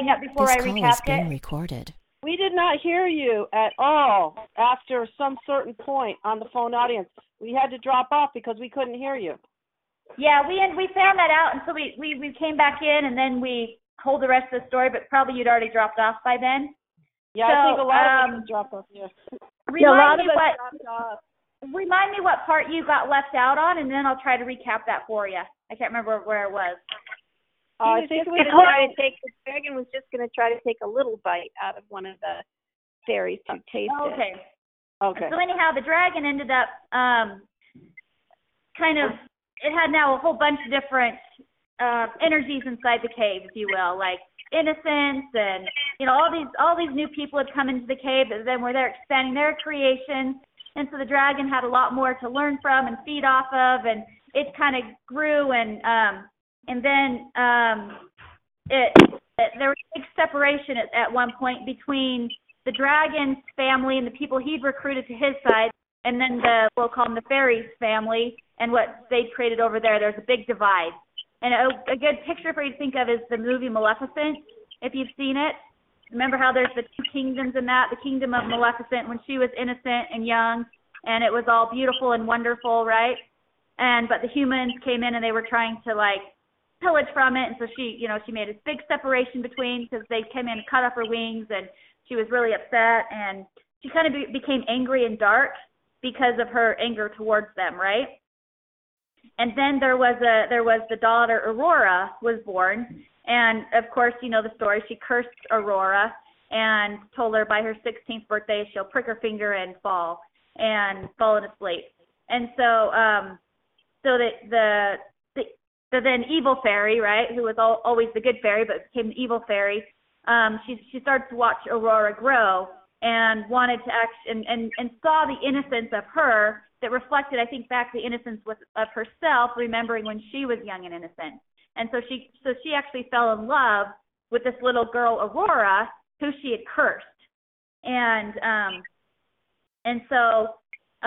hang up before I recapped it? Recorded. We did not hear you at all after some certain point on the phone audience. We had to drop off because we couldn't hear you. Yeah, we found that out, and so we came back in, and then we told the rest of the story, but probably you'd already dropped off by then. Yeah, so, I think a lot of us dropped off. Yeah. Remind me what part you got left out on, and then I'll try to recap that for you. I can't remember where it was. I think the dragon was just going to try to take a little bite out of one of the fairies to taste it. Okay. So anyhow, the dragon ended up it had now a whole bunch of different energies inside the cave, if you will, like innocence and all these new people had come into the cave that then were there expanding their creations, and so the dragon had a lot more to learn from and feed off of, and it kind of grew and then there was a big separation at one point between the dragon's family and the people he'd recruited to his side, and then we'll call them the fairies' family and what they'd created over there. There's a big divide. And a good picture for you to think of is the movie Maleficent, if you've seen it. Remember how there's the two kingdoms in that? The kingdom of Maleficent when she was innocent and young, and it was all beautiful and wonderful, right? But the humans came in and they were trying to pillage from it, and so she made this big separation between, because they came in and cut off her wings, and she was really upset, and she kind of became angry and dark because of her anger towards them, right? And then there was the daughter Aurora was born, and of course you know the story. She cursed Aurora and told her by her 16th birthday she'll prick her finger and fall into sleep. And so the then evil fairy, right, who was always the good fairy but became the evil fairy, she started to watch Aurora grow and wanted to act and saw the innocence of her that reflected, I think, back the innocence of herself, remembering when she was young and innocent. And so she actually fell in love with this little girl Aurora, who she had cursed. And so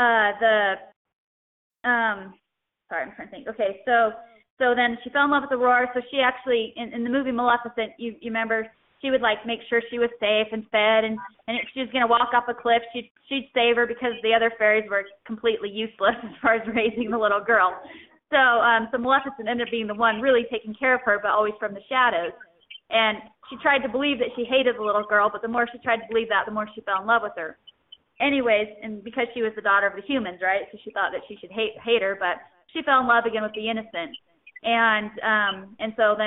sorry, I'm trying to think. Okay, so then she fell in love with Aurora. So she actually, in the movie Maleficent, you remember, she would make sure she was safe and fed, and if she was going to walk off a cliff, she'd save her because the other fairies were completely useless as far as raising the little girl. So Maleficent ended up being the one really taking care of her, but always from the shadows. And she tried to believe that she hated the little girl, but the more she tried to believe that, the more she fell in love with her. Anyways, and because she was the daughter of the humans, right? So she thought that she should hate her, but she fell in love again with the innocent. And so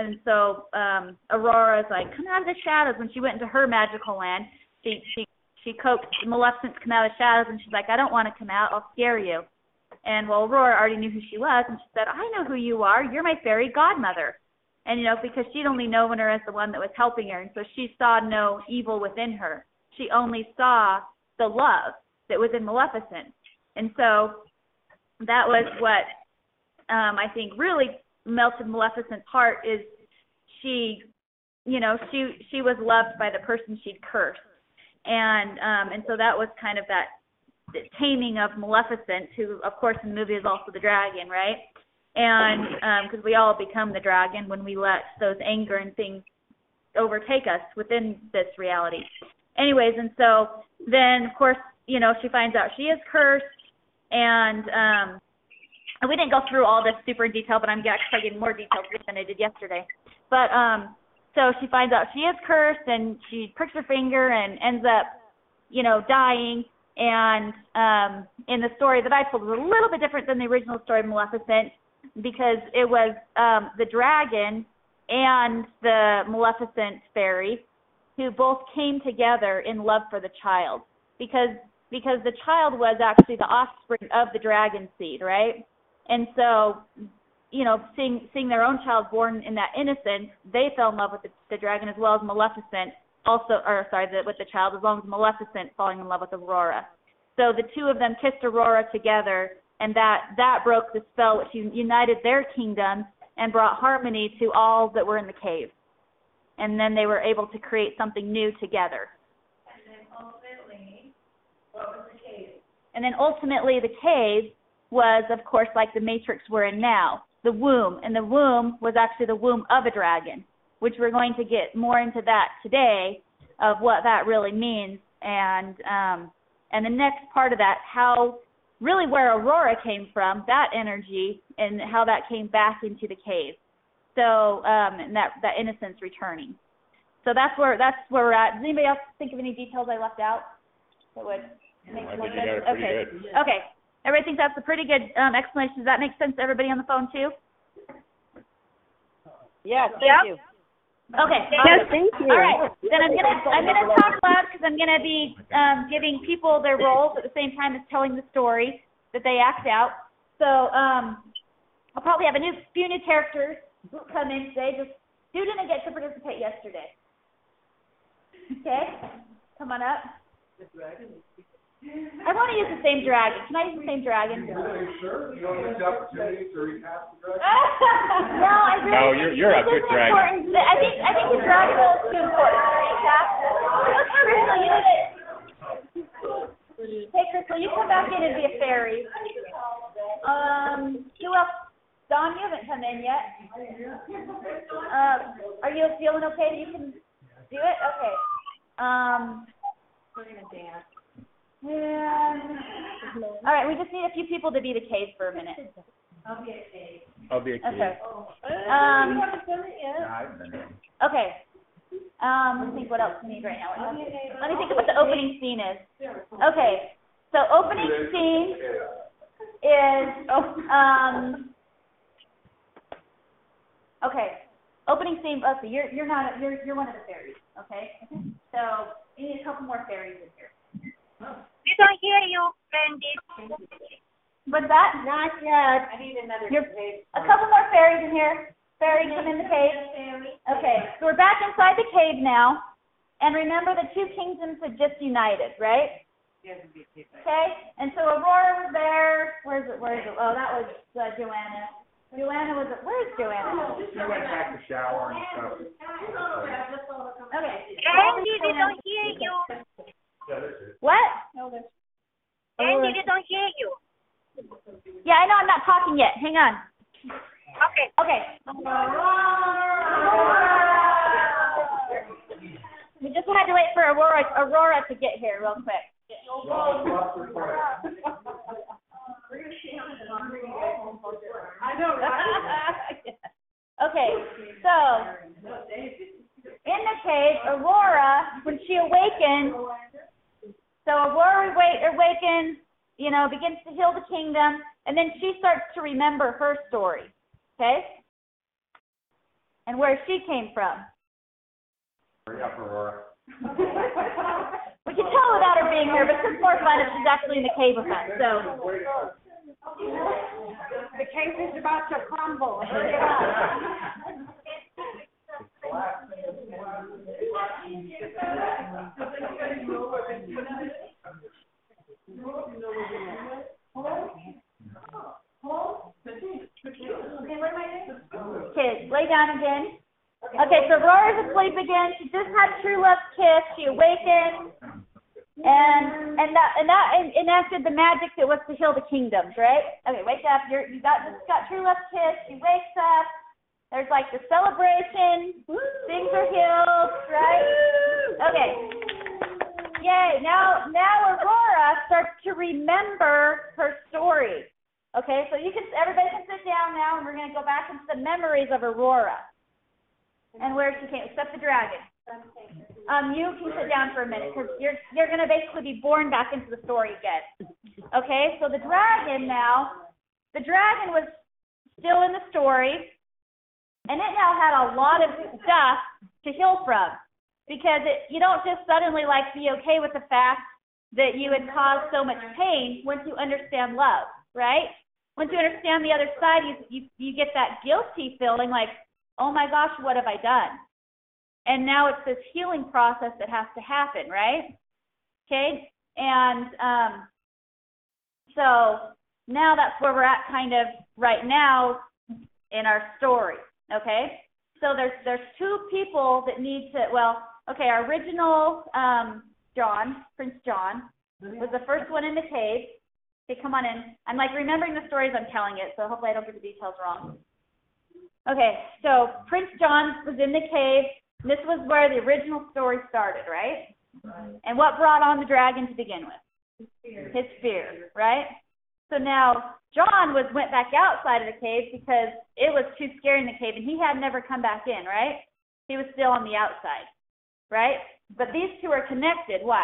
Aurora's like, come out of the shadows. When she went into her magical land, she coaxed Maleficent to come out of the shadows, and she's like, I don't want to come out, I'll scare you. And well, Aurora already knew who she was, and she said, I know who you are, you're my fairy godmother. And because she'd only known her as the one that was helping her, and so she saw no evil within her. She only saw the love that was in Maleficent. And so that was what I think really melted Maleficent's heart, is she was loved by the person she'd cursed. And so that was kind of that taming of Maleficent, who of course in the movie is also the dragon, right? And because we all become the dragon when we let those anger and things overtake us within this reality. Anyways, and so then of course, she finds out she is cursed, and we didn't go through all this super in detail, but I'm actually getting more details than I did yesterday. But so she finds out she is cursed, and she pricks her finger and ends up, dying. And in the story that I told, was a little bit different than the original story of Maleficent, because it was the dragon and the Maleficent fairy who both came together in love for the child, because the child was actually the offspring of the dragon seed, right? And so, seeing their own child born in that innocence, they fell in love with the dragon as well as Maleficent, with the child, as long as Maleficent falling in love with Aurora. So the two of them kissed Aurora together, and that broke the spell, which united their kingdoms and brought harmony to all that were in the cave. And then they were able to create something new together. And then ultimately, what was the cave? And then ultimately the cave was, of course, like the Matrix we're in now, the womb. And the womb was actually the womb of a dragon. which we're going to get more into that today of what that really means, and the next part of that, how really where Aurora came from, that energy, and how that came back into the cave. So and that innocence returning. So that's where we're at. Does anybody else think of any details I left out that would make more sense? Okay. Good. Okay. Everybody thinks that's a pretty good explanation. Does that make sense to everybody on the phone too? Yes. Thank you. Okay. Yes, thank you. All right. Then I'm gonna talk loud because I'm gonna be giving people their roles at the same time as telling the story that they act out. So I'll probably have a few new characters who come in today. Just who didn't get to participate yesterday? Okay, come on up. I want to use the same dragon. Can I use the same dragon? Sure. You don't miss opportunities or you have the dragon? No, I really. No, you're a good dragon. I think the dragon role is too important. Crystal, you need it. Hey, Crystal, you come back in and be a fairy. Who else? Don, you haven't come in yet. Are you feeling okay that you can do it? Okay. We're gonna dance. All right, we just need a few people to be the cave for a minute. I'll be a cave. Okay. You haven't done it yet. Okay. Let me think what else we need right now. Let me think of what the opening scene is. Okay. So opening scene is okay. Opening scene. Let's see. You're one of the fairies. Okay. So you need a couple more fairies in here. We don't hear you, Brandy. What's that? Not yet. I need another a couple more fairies in here. Fairies, come in the cave. Okay, so we're back inside the cave now. And remember, the two kingdoms had just united, right? Okay, and so Aurora was there. Where is it? Oh, that was Joanna. Joanna was it? Where's Joanna? She went back to shower and stuff. Okay. Brandy, we don't hear you. What? Brandy, we don't hear you. Yeah, I know I'm not talking yet. Hang on. Okay. We just had to wait for Aurora to get here real quick. I know, right? Okay, so in the cave, Aurora, when she awakens, awakens, begins to heal the kingdom, and then she starts to remember her story, okay? And where she came from. Hurry up, Aurora. We can tell without her being here, but it's more fun if she's actually in the cave with us, so. The cave is about to crumble. Hurry it up. Okay, lay down again. Okay, so Aurora's asleep again. She just had true love's kiss. She awakened, and that enacted the magic that was to heal the kingdoms, right? Okay, wake up. You just got true love's kiss. She wakes up. There's like the celebration. Things are healed, right? Okay. Yay! Now Aurora starts to remember her story. Okay, so everybody can sit down now, and we're going to go back into the memories of Aurora and where she came, except the dragon. You can sit down for a minute because you're going to basically be born back into the story again. Okay, so the dragon was still in the story, and it now had a lot of stuff to heal from because you don't just suddenly be okay with the fact that you had caused so much pain once you understand love, right? Once you understand the other side, you get that guilty feeling like, oh my gosh, what have I done? And now it's this healing process that has to happen, right? Okay, and so now that's where we're at kind of right now in our story, okay? So there's two people that need to, our original John, Prince John, was the first one in the cave. Okay, come on in. I'm remembering the stories I'm telling it, so hopefully I don't get the details wrong. Okay, so Prince John was in the cave. This was where the original story started, right? And what brought on the dragon to begin with? His fear, right? So now John went back outside of the cave because it was too scary in the cave, and he had never come back in, right? He was still on the outside, right? But these two are connected. Why?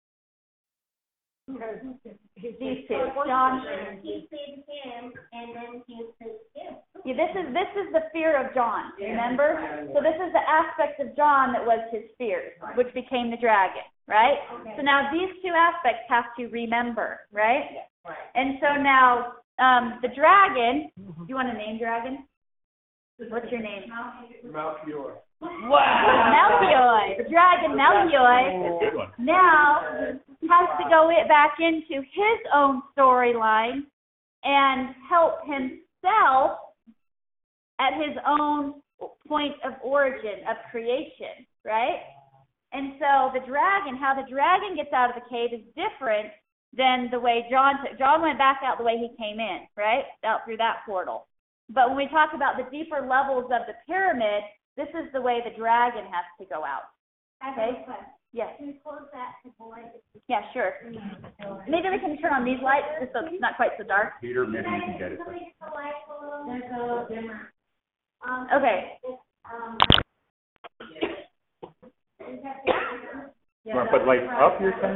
These two. John. He saved him, and then he saved him. Yeah, this is the fear of John, remember? So this is the aspect of John that was his fear, which became the dragon, right? So now these two aspects have to remember, right? And so now the dragon, do you want to name dragon? What's your name? Melchior. Wow. Melchior, the dragon Melchior, now has to go back into his own storyline and help himself at his own point of origin of creation, right? And so the dragon, how the dragon gets out of the cave is different than the way John took. John went back out the way he came in, right? Out through that portal. But when we talk about the deeper levels of the pyramid, this is the way the dragon has to go out. Okay? Yes. Can you close that to boy? Yeah, sure. Maybe we can turn on these lights just so it's not quite so dark. Peter, maybe you can get it. There's a dimmer. Okay. You want to put lights up, you're saying?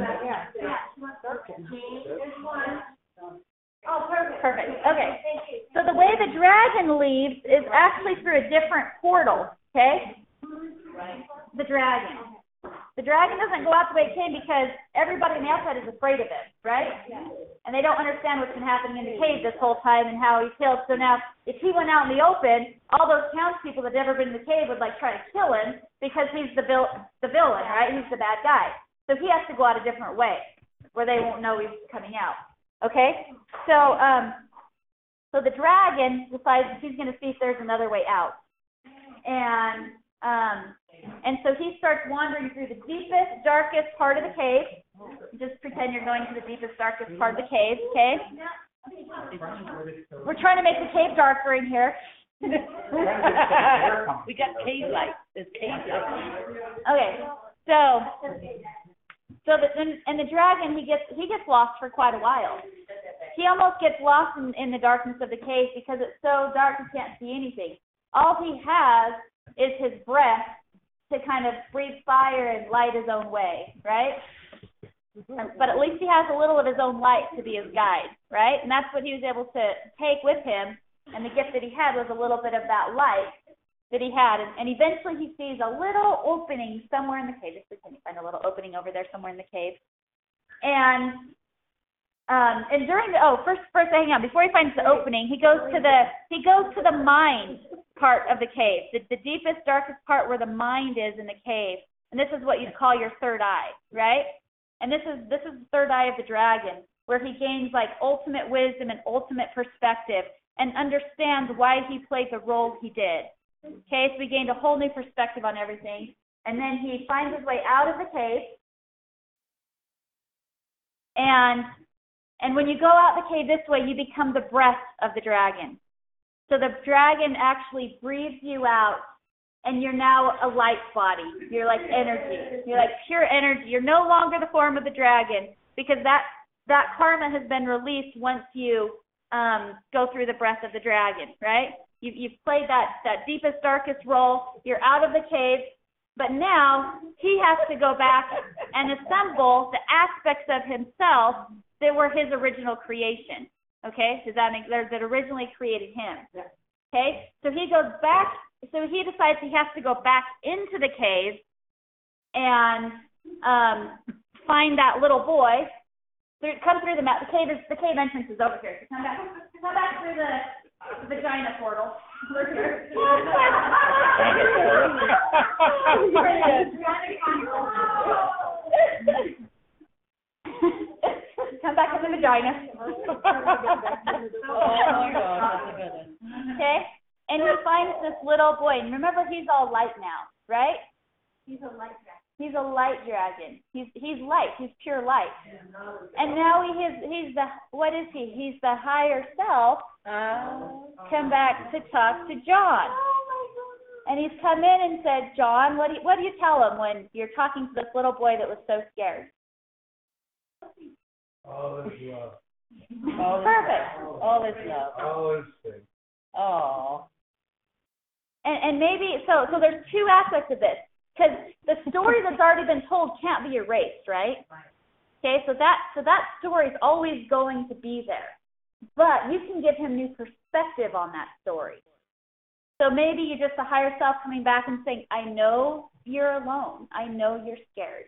Oh, perfect. Perfect. Okay. So the way the dragon leaves is actually through a different portal, okay? The dragon. The dragon doesn't go out the way it came because everybody on the outside is afraid of it, right? And they don't understand what's been happening in the cave this whole time and how he killed. So now, if he went out in the open, all those townspeople that had ever been in the cave would try to kill him because he's the villain, right? He's the bad guy. So he has to go out a different way where they won't know he's coming out. Okay? So the dragon decides he's going to see if there's another way out. And so he starts wandering through the deepest, darkest part of the cave. Just pretend you're going to the deepest, darkest part of the cave, okay? We're trying to make the cave darker in here. We got cave lights. There's cave lights. Okay, so the dragon, he gets lost for quite a while. He almost gets lost in the darkness of the cave because it's so dark he can't see anything. All he has is his breath to kind of breathe fire and light his own way, right? But at least he has a little of his own light to be his guide, right? And that's what he was able to take with him. And the gift that he had was a little bit of that light that he had. And eventually he sees a little opening somewhere in the cave. Just can you find a little opening over there somewhere in the cave? And during first hang on, before he finds the opening, he goes to the mind part of the cave, the deepest, darkest part where the mind is in the cave. And this is what you'd call your third eye, right? And this is the third eye of the dragon, where he gains ultimate wisdom and ultimate perspective and understands why he played the role he did. Okay, so he gained a whole new perspective on everything. And then he finds his way out of the cave. And when you go out the cave this way, you become the breath of the dragon. So the dragon actually breathes you out, and you're now a light body. You're like energy. You're like pure energy. You're no longer the form of the dragon because that karma has been released once you go through the breath of the dragon, right? You've played that deepest, darkest role. You're out of the cave, but now he has to go back and assemble the aspects of himself that were his original creation. Okay, does that that originally created him? Okay, so he goes back. So he decides he has to go back into the cave and find that little boy. Come through the cave. The cave entrance is over here. So come back through the vagina portal. We're here. Come back in the vagina. Okay? And he finds this little boy. And remember, he's all light now, right? He's a light dragon. He's a light dragon. He's light. He's pure light. And now he's the, what is he? He's the higher self. Come back to talk to John. And he's come in and said, John, what do you tell him when you're talking to this little boy that was so scared? All is love. Perfect. All is love. All is faith. Oh. And maybe, so there's two aspects of this. Because the story that's already been told can't be erased, right? Okay, so that story is always going to be there. But you can give him new perspective on that story. So maybe you're just the higher self coming back and saying, I know you're alone. I know you're scared.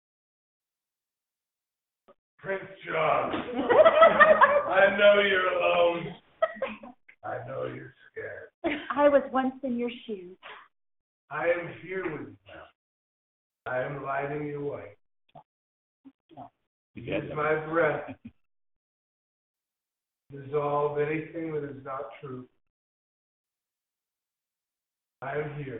Prince John, I know you're alone. I know you're scared. I was once in your shoes. I am here with you now. I am lighting your way. Use my breath. Dissolve anything that is not true. I am here.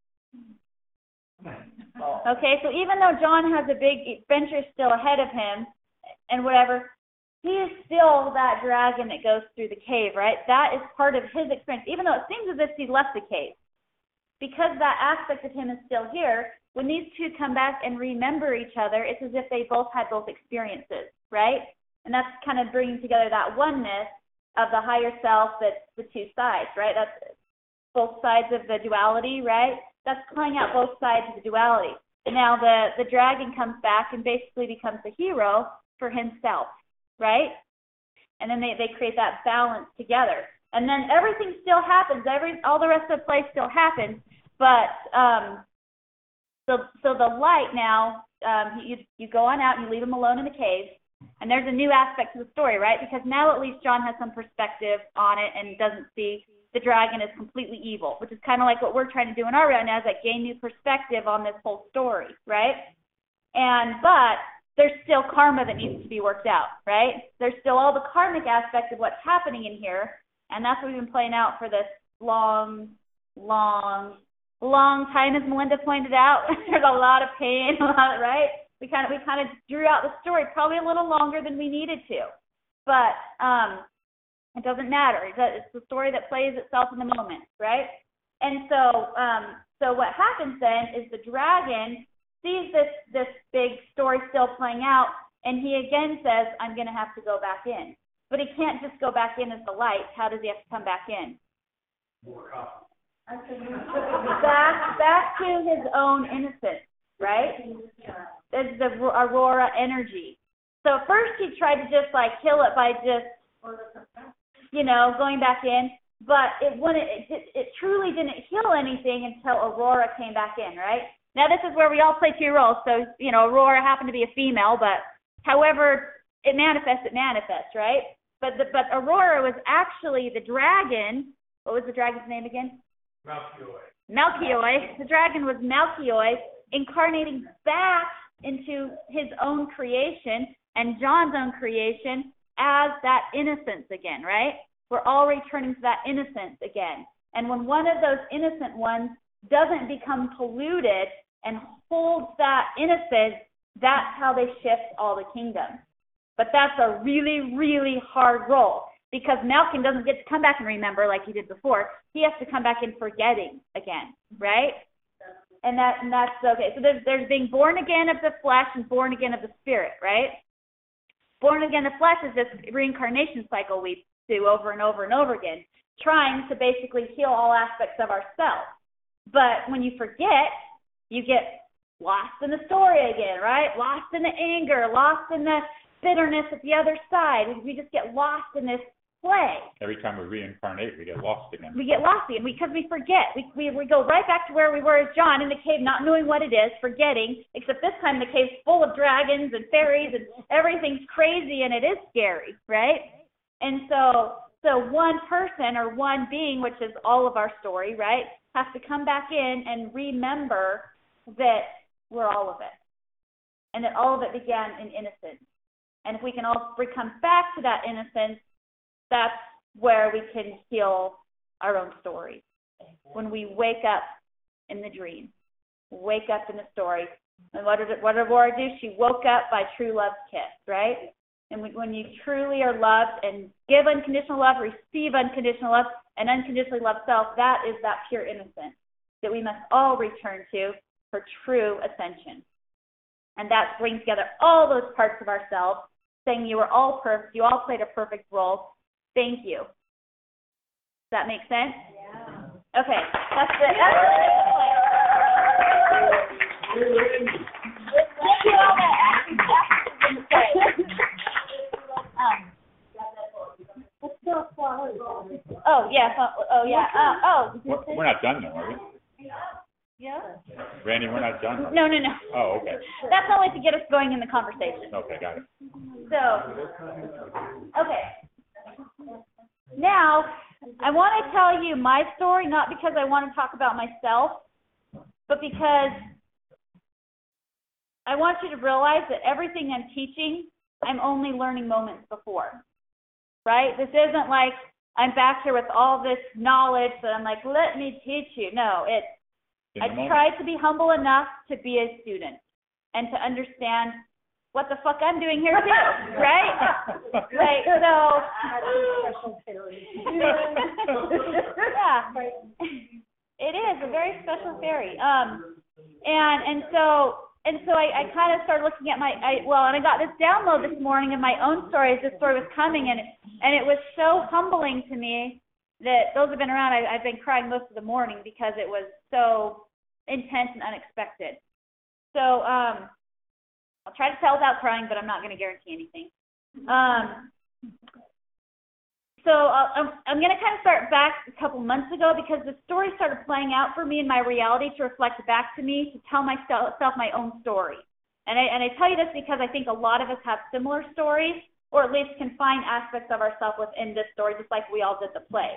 Okay, so even though John has a big adventure still ahead of him and whatever, he is still that dragon that goes through the cave, right? That is part of his experience, even though it seems as if he left the cave. Because that aspect of him is still here, when these two come back and remember each other, it's as if they both had both experiences, right? And that's kind of bringing together that oneness of the higher self, that's the two sides, right? That's both sides of the duality, right? That's playing out both sides of the duality. And now the dragon comes back and basically becomes a hero for himself, right? And then they create that balance together. And then everything still happens. All the rest of the play still happens. But so the light now, you go on out and you leave him alone in the cave. And there's a new aspect to the story, right? Because now at least John has some perspective on it and doesn't see the dragon is completely evil, which is kind of like what we're trying to do in our round now, is like gain new perspective on this whole story, right? But there's still karma that needs to be worked out, right? There's still all the karmic aspects of what's happening in here, and that's what we've been playing out for this long time, as Melinda pointed out. There's a lot of pain, right? We kind of drew out the story probably a little longer than we needed to, but it doesn't matter. It's the story that plays itself in the moment, right? And so what happens then is the dragon sees this big story still playing out, and he again says, I'm going to have to go back in. But he can't just go back in as the light. How does he have to come back in? More coffee. Back to his own innocence, right? It's the Aurora energy. So first he tried to just like kill it by just, going back in, but it truly didn't heal anything until Aurora came back in, right? Now this is where we all play two roles. So, Aurora happened to be a female, but however it manifests, right? But Aurora was actually the dragon. What was the dragon's name again? Malchioi. The dragon was Malchioi, incarnating back into his own creation and John's own creation as that innocence again, right? We're all returning to that innocence again. And when one of those innocent ones doesn't become polluted and holds that innocence, that's how they shift all the kingdoms. But that's a really, really hard role, because Malkin doesn't get to come back and remember like he did before. He has to come back in forgetting again, right? And that's okay. So there's being born again of the flesh and born again of the spirit, right? Born again of the flesh is this reincarnation cycle we do over and over and over again, trying to basically heal all aspects of ourselves. But when you forget, you get lost in the story again, right? Lost in the anger, lost in the bitterness at the other side. We just get lost in this play. Every time we reincarnate, we get lost again. We get lost again because we forget. We go right back to where we were as John in the cave, not knowing what it is, forgetting, except this time the cave's full of dragons and fairies and everything's crazy and it is scary, right? And so one person or one being, which is all of our story, right, has to come back in and remember that we're all of it and that all of it began in innocence. And if we can all come back to that innocence, that's where we can heal our own story. When we wake up in the dream, wake up in the story. And what did Aurora do? She woke up by true love's kiss, right? And when you truly are loved and give unconditional love, receive unconditional love, and unconditionally love self, that is that pure innocence. that we must all return to for true ascension. And that brings together all those parts of ourselves, saying you are all perfect, you all played a perfect role. Thank you. Does that make sense? Yeah. Okay, that's it. Oh, yeah. Oh, yeah. We're not done though, are we? Yeah. Randy, we're not done. No. Oh, okay. That's only to get us going in the conversation. Okay, got it. So, okay. Now, I want to tell you my story, not because I want to talk about myself, but because I want you to realize that everything I'm teaching, I'm only learning moments before, right? This isn't like I'm back here with all this knowledge that I'm like, let me teach you. No, I tried to be humble enough to be a student and to understand what the fuck I'm doing here too, right? Like, so, yeah, it is a very special fairy. And so I kind of started looking at and I got this download this morning of my own story as this story was coming, and it was so humbling to me that those have been around. I've been crying most of the morning because it was so intense and unexpected. So I'll try to tell without crying, but I'm not going to guarantee anything. So I'm going to kind of start back a couple months ago because the story started playing out for me in my reality to reflect back to me, to tell myself my own story. And I tell you this because I think a lot of us have similar stories, or at least can find aspects of ourselves within this story, just like we all did the play.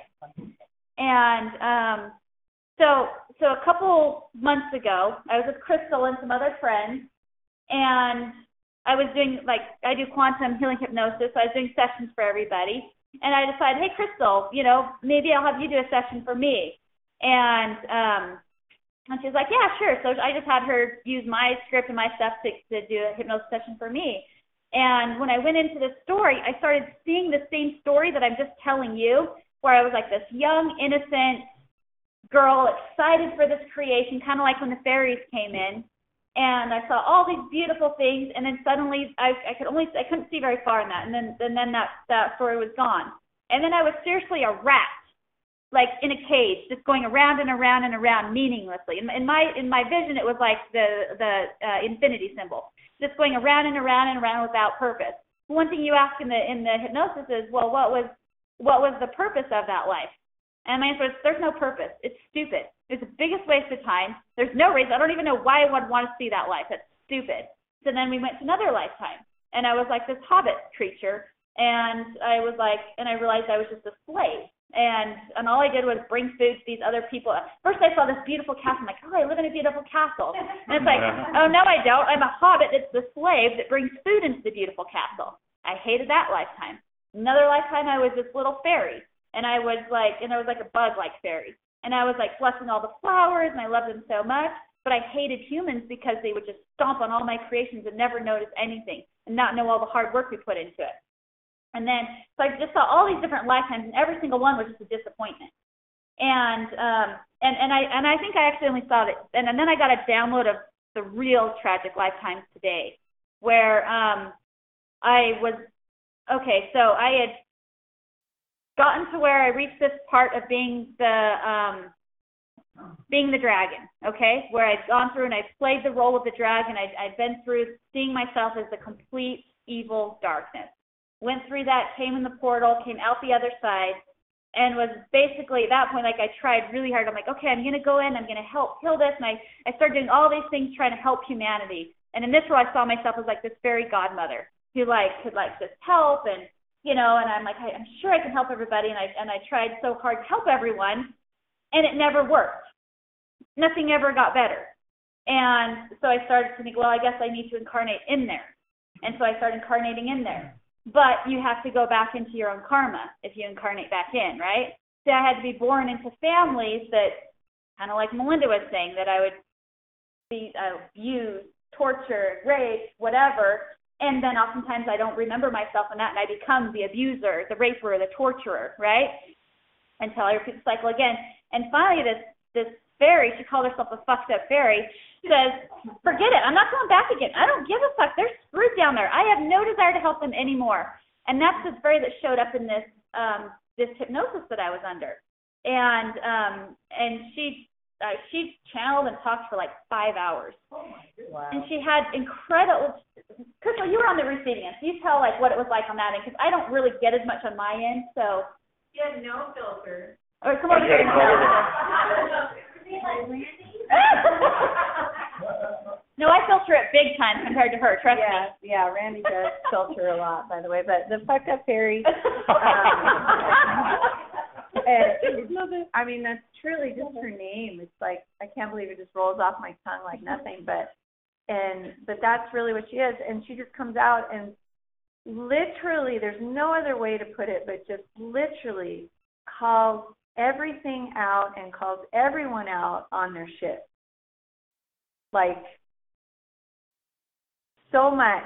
And so a couple months ago, I was with Crystal and some other friends, and I was doing, I do quantum healing hypnosis, so I was doing sessions for everybody. And I decided, hey, Crystal, maybe I'll have you do a session for me. And she was like, yeah, sure. So I just had her use my script and my stuff to do a hypnosis session for me. And when I went into this story, I started seeing the same story that I'm just telling you, where I was like this young, innocent girl excited for this creation, kind of like when the fairies came in. And I saw all these beautiful things, and then suddenly I couldn't see very far in that, and then that story was gone. And then I was seriously a rat, like in a cage, just going around and around and around meaninglessly. In my vision, it was like the infinity symbol, just going around and around and around without purpose. One thing you ask in the hypnosis is, well, what was the purpose of that life? And my answer is, there's no purpose. It's stupid. It's the biggest waste of time. There's no reason. I don't even know why I would want to see that life. It's stupid. So then we went to another lifetime, and I was like this hobbit creature, and I realized I was just a slave, and all I did was bring food to these other people. First I saw this beautiful castle. I'm like, oh, I live in a beautiful castle. And it's like, oh, no, I don't. I'm a hobbit that's the slave that brings food into the beautiful castle. I hated that lifetime. Another lifetime, I was this little fairy. And I was like a bug-like fairy. And I was like blessing all the flowers, and I loved them so much. But I hated humans because they would just stomp on all my creations and never notice anything and not know all the hard work we put into it. And then, so I just saw all these different lifetimes, and every single one was just a disappointment. And I think I actually only saw it. And then I got a download of the real tragic lifetimes today, where I had gotten to where I reached this part of being the dragon, okay, where I'd gone through and I'd played the role of the dragon. I'd been through seeing myself as the complete evil darkness. Went through that, came in the portal, came out the other side, and was basically at that point, like, I tried really hard. I'm like, okay, I'm going to go in, I'm going to help heal this, and I started doing all these things trying to help humanity. And in this role, I saw myself as like this fairy godmother who could just help, and and I'm like, I'm sure I can help everybody, and I tried so hard to help everyone, and it never worked. Nothing ever got better. And so I started to think, well, I guess I need to incarnate in there. And so I started incarnating in there. But you have to go back into your own karma if you incarnate back in, right? So I had to be born into families that, kind of like Melinda was saying, that I would be abused, tortured, raped, whatever. And then oftentimes I don't remember myself in that, and I become the abuser, the raper, the torturer, right? Until I repeat the cycle again. And finally, this fairy, she called herself a fucked up fairy, says, forget it, I'm not going back again. I don't give a fuck. They're screwed down there. I have no desire to help them anymore. And that's this fairy that showed up in this this hypnosis that I was under. And she channeled and talked for like 5 hours. Wow. And she had incredible, Crystal, you were on the receiving end, so you tell like what it was like on that end, because I don't really get as much on my end, so. She had no filter. Or come over here and tell No, I filter it big time compared to her, trust me. Yeah, Randy does filter a lot, by the way, but the fucked up fairy, I mean, that's truly just her name. It's like, I can't believe it just rolls off my tongue like nothing, but that's really what she is. And she just comes out and literally, there's no other way to put it, but just literally calls everything out and calls everyone out on their shit. Like, so much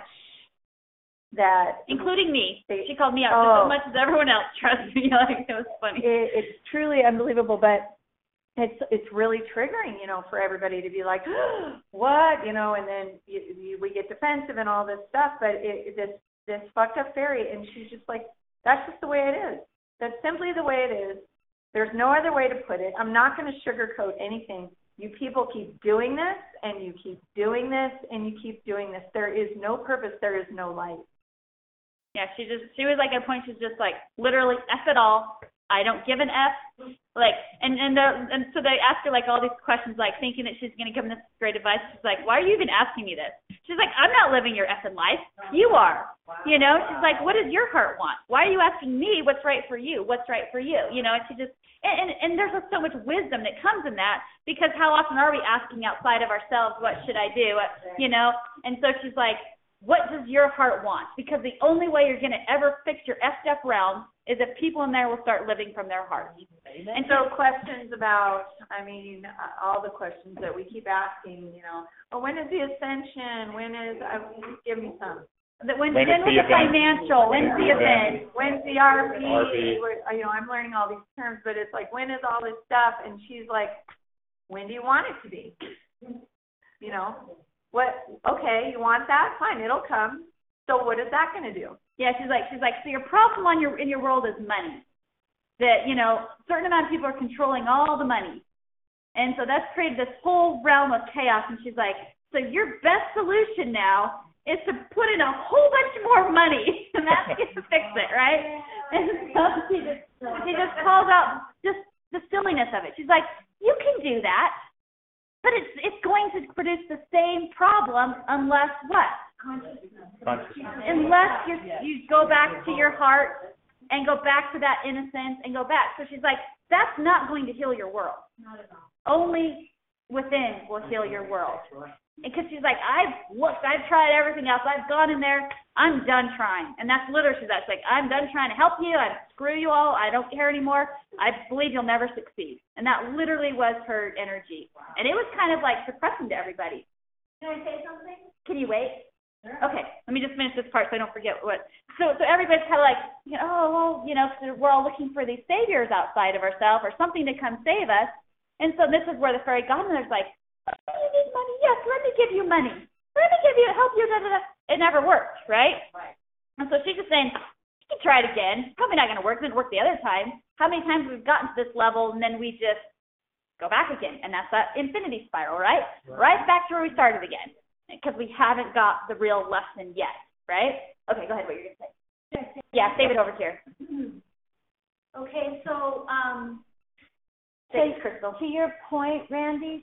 that... Including me. She called me out just as much as everyone else, trust me. Like, it was funny. It's truly unbelievable, but it's really triggering, you know, for everybody to be like, what? You know, and then we get defensive and all this stuff, but this fucked up fairy, and she's just like, that's just the way it is. That's simply the way it is. There's no other way to put it. I'm not going to sugarcoat anything. You people keep doing this, and you keep doing this, and you keep doing this. There is no purpose. There is no light. Yeah, she was like, at a point, she's just like, literally, F it all. I don't give an F. Like, and so they ask her, like, all these questions, like, thinking that she's going to give them this great advice. She's like, why are you even asking me this? She's like, I'm not living your effing life. You are. You know, she's like, what does your heart want? Why are you asking me what's right for you? What's right for you? You know, and she just, and there's just so much wisdom that comes in that, because how often are we asking outside of ourselves, what should I do? You know, and so she's like, what does your heart want? Because the only way you're going to ever fix your effed up realm is if people in there will start living from their heart. And so questions about, I mean, all the questions that we keep asking, you know, well, when is the ascension? When is, give me some. When was the financial? When's the event? When's the RP? You know, I'm learning all these terms, but it's like, when is all this stuff? And she's like, when do you want it to be? You know? What? Okay, you want that? Fine, it'll come. So what is that going to do? Yeah, she's like, so your problem in your world is money. That, you know, a certain amount of people are controlling all the money. And so that's created this whole realm of chaos. And she's like, so your best solution now is to put in a whole bunch more money, and that's going to fix it, right? And so she just calls out just the silliness of it. She's like, you can do that. But it's going to produce the same problem unless what? Consciousness. Unless you go back to your heart and go back to that innocence and go back. So she's like, that's not going to heal your world. Not at all. Only within will heal your world. Because she's like, I've tried everything else. I've gone in there. I'm done trying. And that's literally, she's like, I'm done trying to help you. Screw you all. I don't care anymore. I believe you'll never succeed. And that literally was her energy. And it was kind of like suppressing to everybody. Can I say something? Can you wait? Sure. Okay, let me just finish this part so I don't forget what. So everybody's kind of like, you know, oh, well, you know, we're all looking for these saviors outside of ourselves or something to come save us. And so this is where the fairy godmother's like, oh, you need money? Yes, let me give you money. Let me help you. Da, da, da. It never worked, right? And so she's just saying, you can try it again. Probably not going to work. It didn't work the other time. How many times we've gotten to this level and then we just go back again? And that's that infinity spiral, right? Right back to where we started again. Because we haven't got the real lesson yet, right? Okay, go ahead. What you're going to say? Yeah, save it over here. Okay, so thanks, Crystal. To your point, Randy,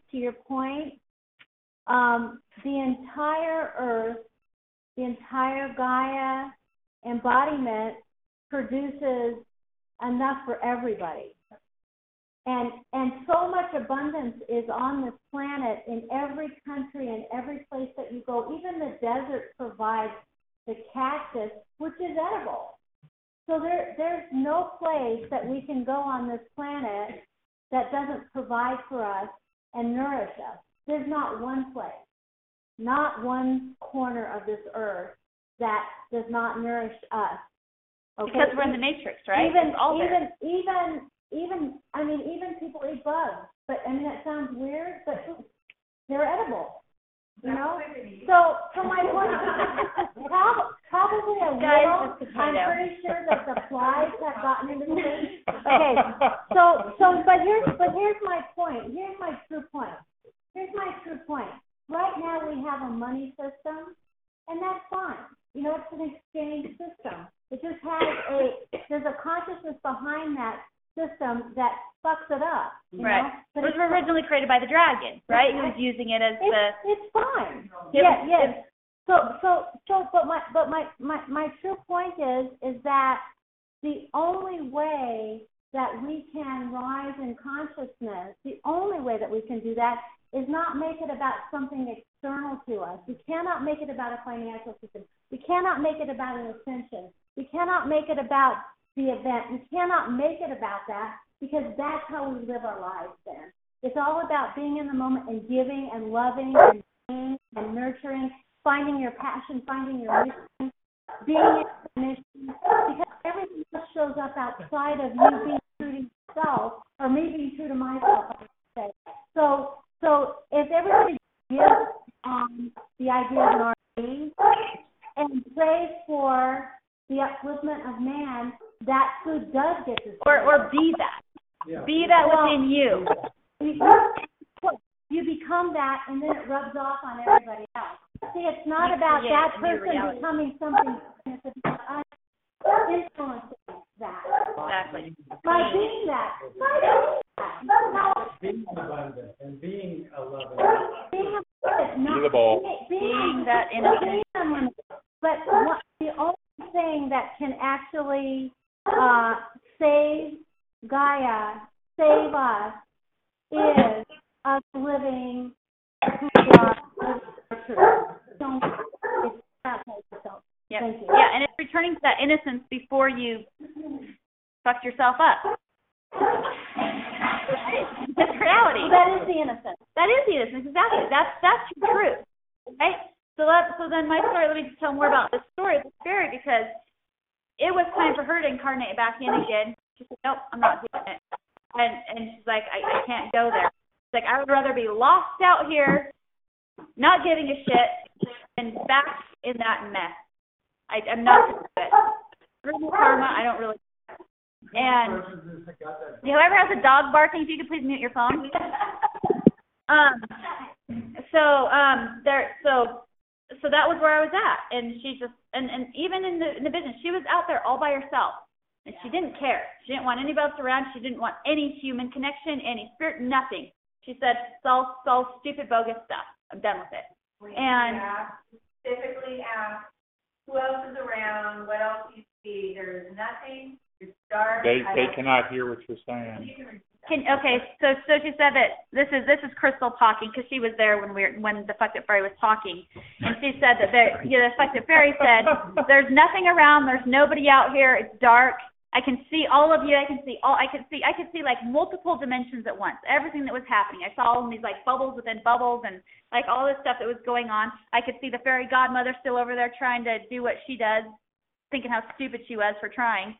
the entire Earth, the entire Gaia embodiment produces enough for everybody. And so much abundance is on this planet in every country and every place that you go. Even the desert provides the cactus, which is edible. So there's no place that we can go on this planet that doesn't provide for us and nourish us. There's not one place, not one corner of this earth that does not nourish us. Okay? Because we're in the matrix, right? Even even people eat bugs, but I mean, that sounds weird, but they're edible. You know? So my point, probably a little, I'm pretty sure that the flies have gotten into the thing. Okay, but here's my point. Here's my true point. Right now we have a money system, and that's fine. You know, it's an exchange system. It just has there's a consciousness behind that system that fucks it up. Right. Know? But it was originally created by the dragon, right? He was using it as it's fine. Yes. But my true point is that the only way that we can rise in consciousness, the only way that we can do that is not make it about something external to us. We cannot make it about a financial system. We cannot make it about an ascension. We cannot make it about the event. We cannot make it about that, because that's how we live our lives then. It's all about being in the moment and giving and loving and being and nurturing, finding your passion, finding your mission, being in your mission, because everything else shows up outside of you being true to yourself, or me being true to myself, I should say. So if everybody gives the idea of an RV and prays for the upliftment of man, that food does get this. Or be that. Yeah. Be that within you. You become that, and then it rubs off on everybody else. See, it's not about that person becoming something. It's about us influencing that. Exactly. By being that. Being abundant and being a loving. Being abundant. Being that innocent. But the only thing that can actually save Gaia, save us, is us living who we are, living our truth. It's that type of stuff. Yep. Thank you. Yeah, and it's returning to that innocence before you fuck yourself up. That's reality. That is the innocence. That is the innocence, exactly. That's your truth, right? So then my story, let me just tell more about this story of the fairy, because it was time for her to incarnate back in again. She said, nope, I'm not doing it. And she's like, I can't go there. She's like, I would rather be lost out here, not giving a shit, than back in that mess. I'm not going to do it. Through karma, I don't really. And whoever has a dog barking, if you could please mute your phone. So that was where I was at, and she just and even in the business, she was out there all by herself, and she didn't care. She didn't want anybody else around. She didn't want any human connection, any spirit, nothing. She said, "It's all stupid, bogus stuff. I'm done with it." Specifically asked, who else is around? What else do you see? There's nothing. It's dark. They cannot hear what you're saying. So she said that this is Crystal talking, because she was there when the Fucked Up Fairy was talking, and she said that the Fucked Up Fairy said, "There's nothing around. There's nobody out here. It's dark. I can see all of you. I could see like multiple dimensions at once. Everything that was happening. I saw all of these like bubbles within bubbles, and like all this stuff that was going on. I could see the fairy godmother still over there trying to do what she does, thinking how stupid she was for trying,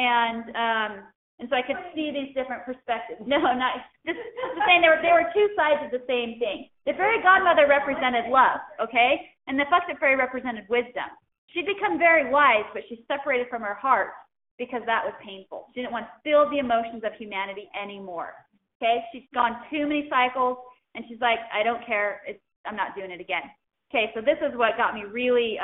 and so I could see these different perspectives. No, not just saying they were two sides of the same thing. The fairy godmother represented love, okay, and the Fucked Up Fairy represented wisdom. She'd become very wise, but she separated from her heart because that was painful. She didn't want to feel the emotions of humanity anymore. Okay, she's gone too many cycles, and she's like, I don't care. I'm not doing it again. Okay, so this is what got me really.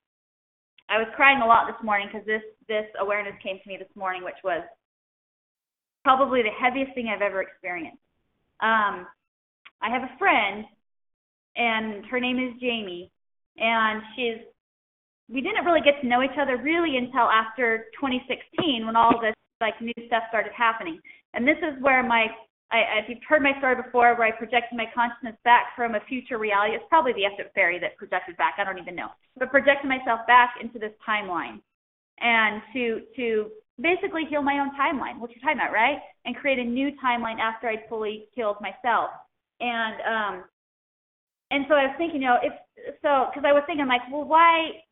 I was crying a lot this morning because this awareness came to me this morning, which was probably the heaviest thing I've ever experienced. I have a friend, and her name is Jamie, and we didn't really get to know each other really until after 2016, when all this like new stuff started happening. And this is where if you've heard my story before, where I projected my consciousness back from a future reality. It's probably the Fucked Up Fairy that projected back. I don't even know. But projected myself back into this timeline, and to basically heal my own timeline, what you're talking about, right? And create a new timeline after I'd fully healed myself. And so I was thinking, because I was thinking, like, well, why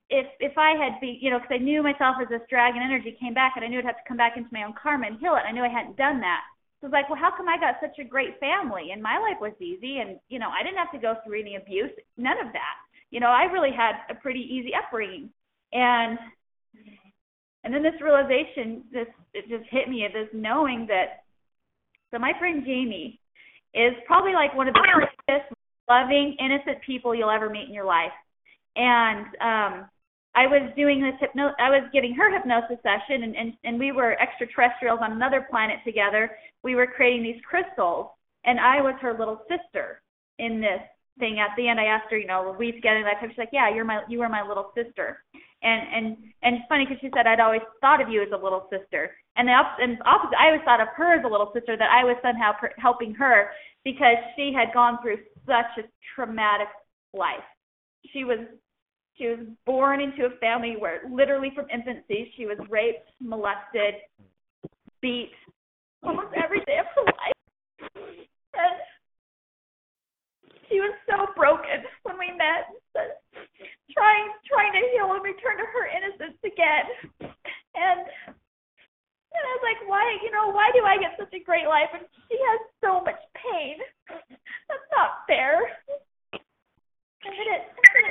if I had because I knew myself as this dragon energy came back, and I knew I'd have to come back into my own karma and heal it. I knew I hadn't done that. So I was like, well, how come I got such a great family and my life was easy, and I didn't have to go through any abuse, none of that. I really had a pretty easy upbringing, and then this realization, it just hit me, this knowing that. So my friend Jamie is probably like one of the sweetest, loving, innocent people you'll ever meet in your life. And I was doing this I was giving her hypnosis session, and we were extraterrestrials on another planet together. We were creating these crystals, and I was her little sister in this thing. At the end, I asked her, were we together in that time? She's like, yeah, you were my little sister. And it's funny because she said I'd always thought of you as a little sister, and opposite, I always thought of her as a little sister, that I was somehow helping her because she had gone through such a traumatic life. She was born into a family where literally from infancy she was raped, molested, beat almost every day of her life, and she was so broken when we met, trying to heal and return to her innocence again. And I was like, why do I get such a great life and she has so much pain? That's not fair. And then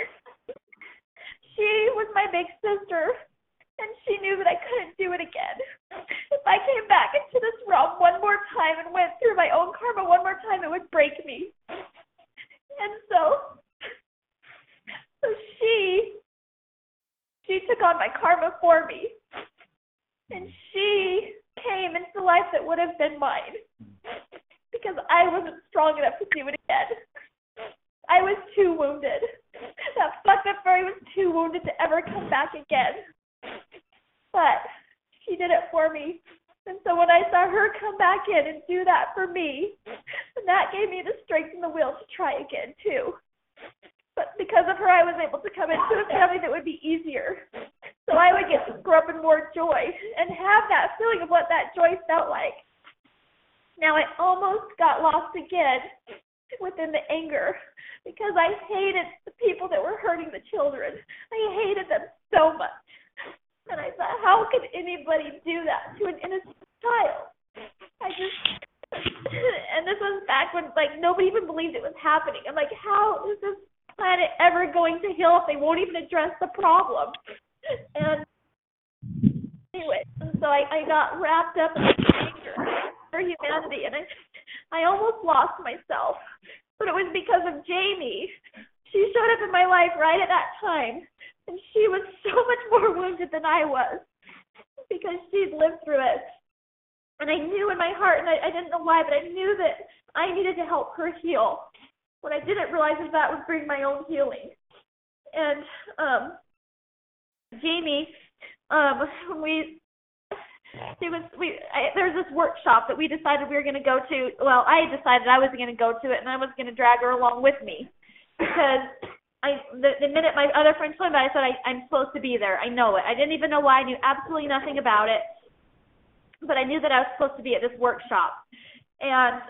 she was my big sister, and she knew that I couldn't do it again. If I came back into this realm one more time and went through my own karma one more time, it would break me. And so she took on my karma for me, and she came into the life that would have been mine because I wasn't strong enough to do it again. I was too wounded. That fucked up fairy was too wounded to ever come back again. But she did it for me. And so when I saw her come back in and do that for me, that gave me the strength and the will to try again too. But because of her, I was able to come into a family that would be easier. So I would get to grow up in more joy and have that feeling of what that joy felt like. Now I almost got lost again within the anger because I hated the people that were hurting the children. I hated them so much. And I thought, how could anybody do that to an innocent child? And this was back when, nobody even believed it was happening. I'm like, how is this planet ever going to heal if they won't even address the problem? And anyway, so I got wrapped up in anger for humanity, and I almost lost myself. But it was because of Jamie. She showed up in my life right at that time, and she was so much more wounded than I was because she'd lived through it. And I knew in my heart, and I didn't know why, but I knew that I needed to help her heal. What I didn't realize is that would bring my own healing. And Jamie, there was this workshop that we decided we were going to go to. Well, I decided I was going to go to it, and I was going to drag her along with me because the minute my other friend told me about it, I said I'm supposed to be there. I know it. I didn't even know why. I knew absolutely nothing about it, but I knew that I was supposed to be at this workshop, and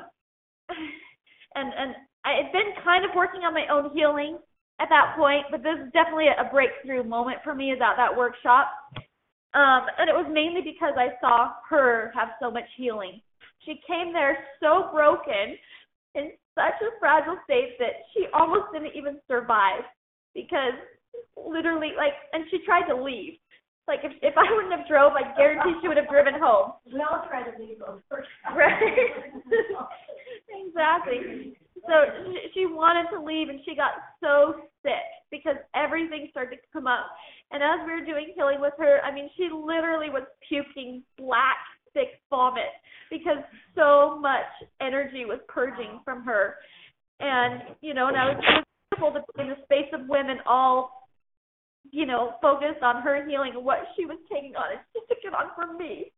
I had been kind of working on my own healing at that point, but this is definitely a breakthrough moment for me is at that workshop. And it was mainly because I saw her have so much healing. She came there so broken, in such a fragile state that she almost didn't even survive because literally, and she tried to leave. If I wouldn't have drove, I guarantee she would have driven home. We all try to leave those first. Right. Exactly. So she wanted to leave, and she got so sick because everything started to come up. And as we were doing healing with her, she literally was puking black, thick vomit because so much energy was purging from her. And, and I was wonderful to be in the space of women all, focused on her healing and what she was taking on. And she took it on for me.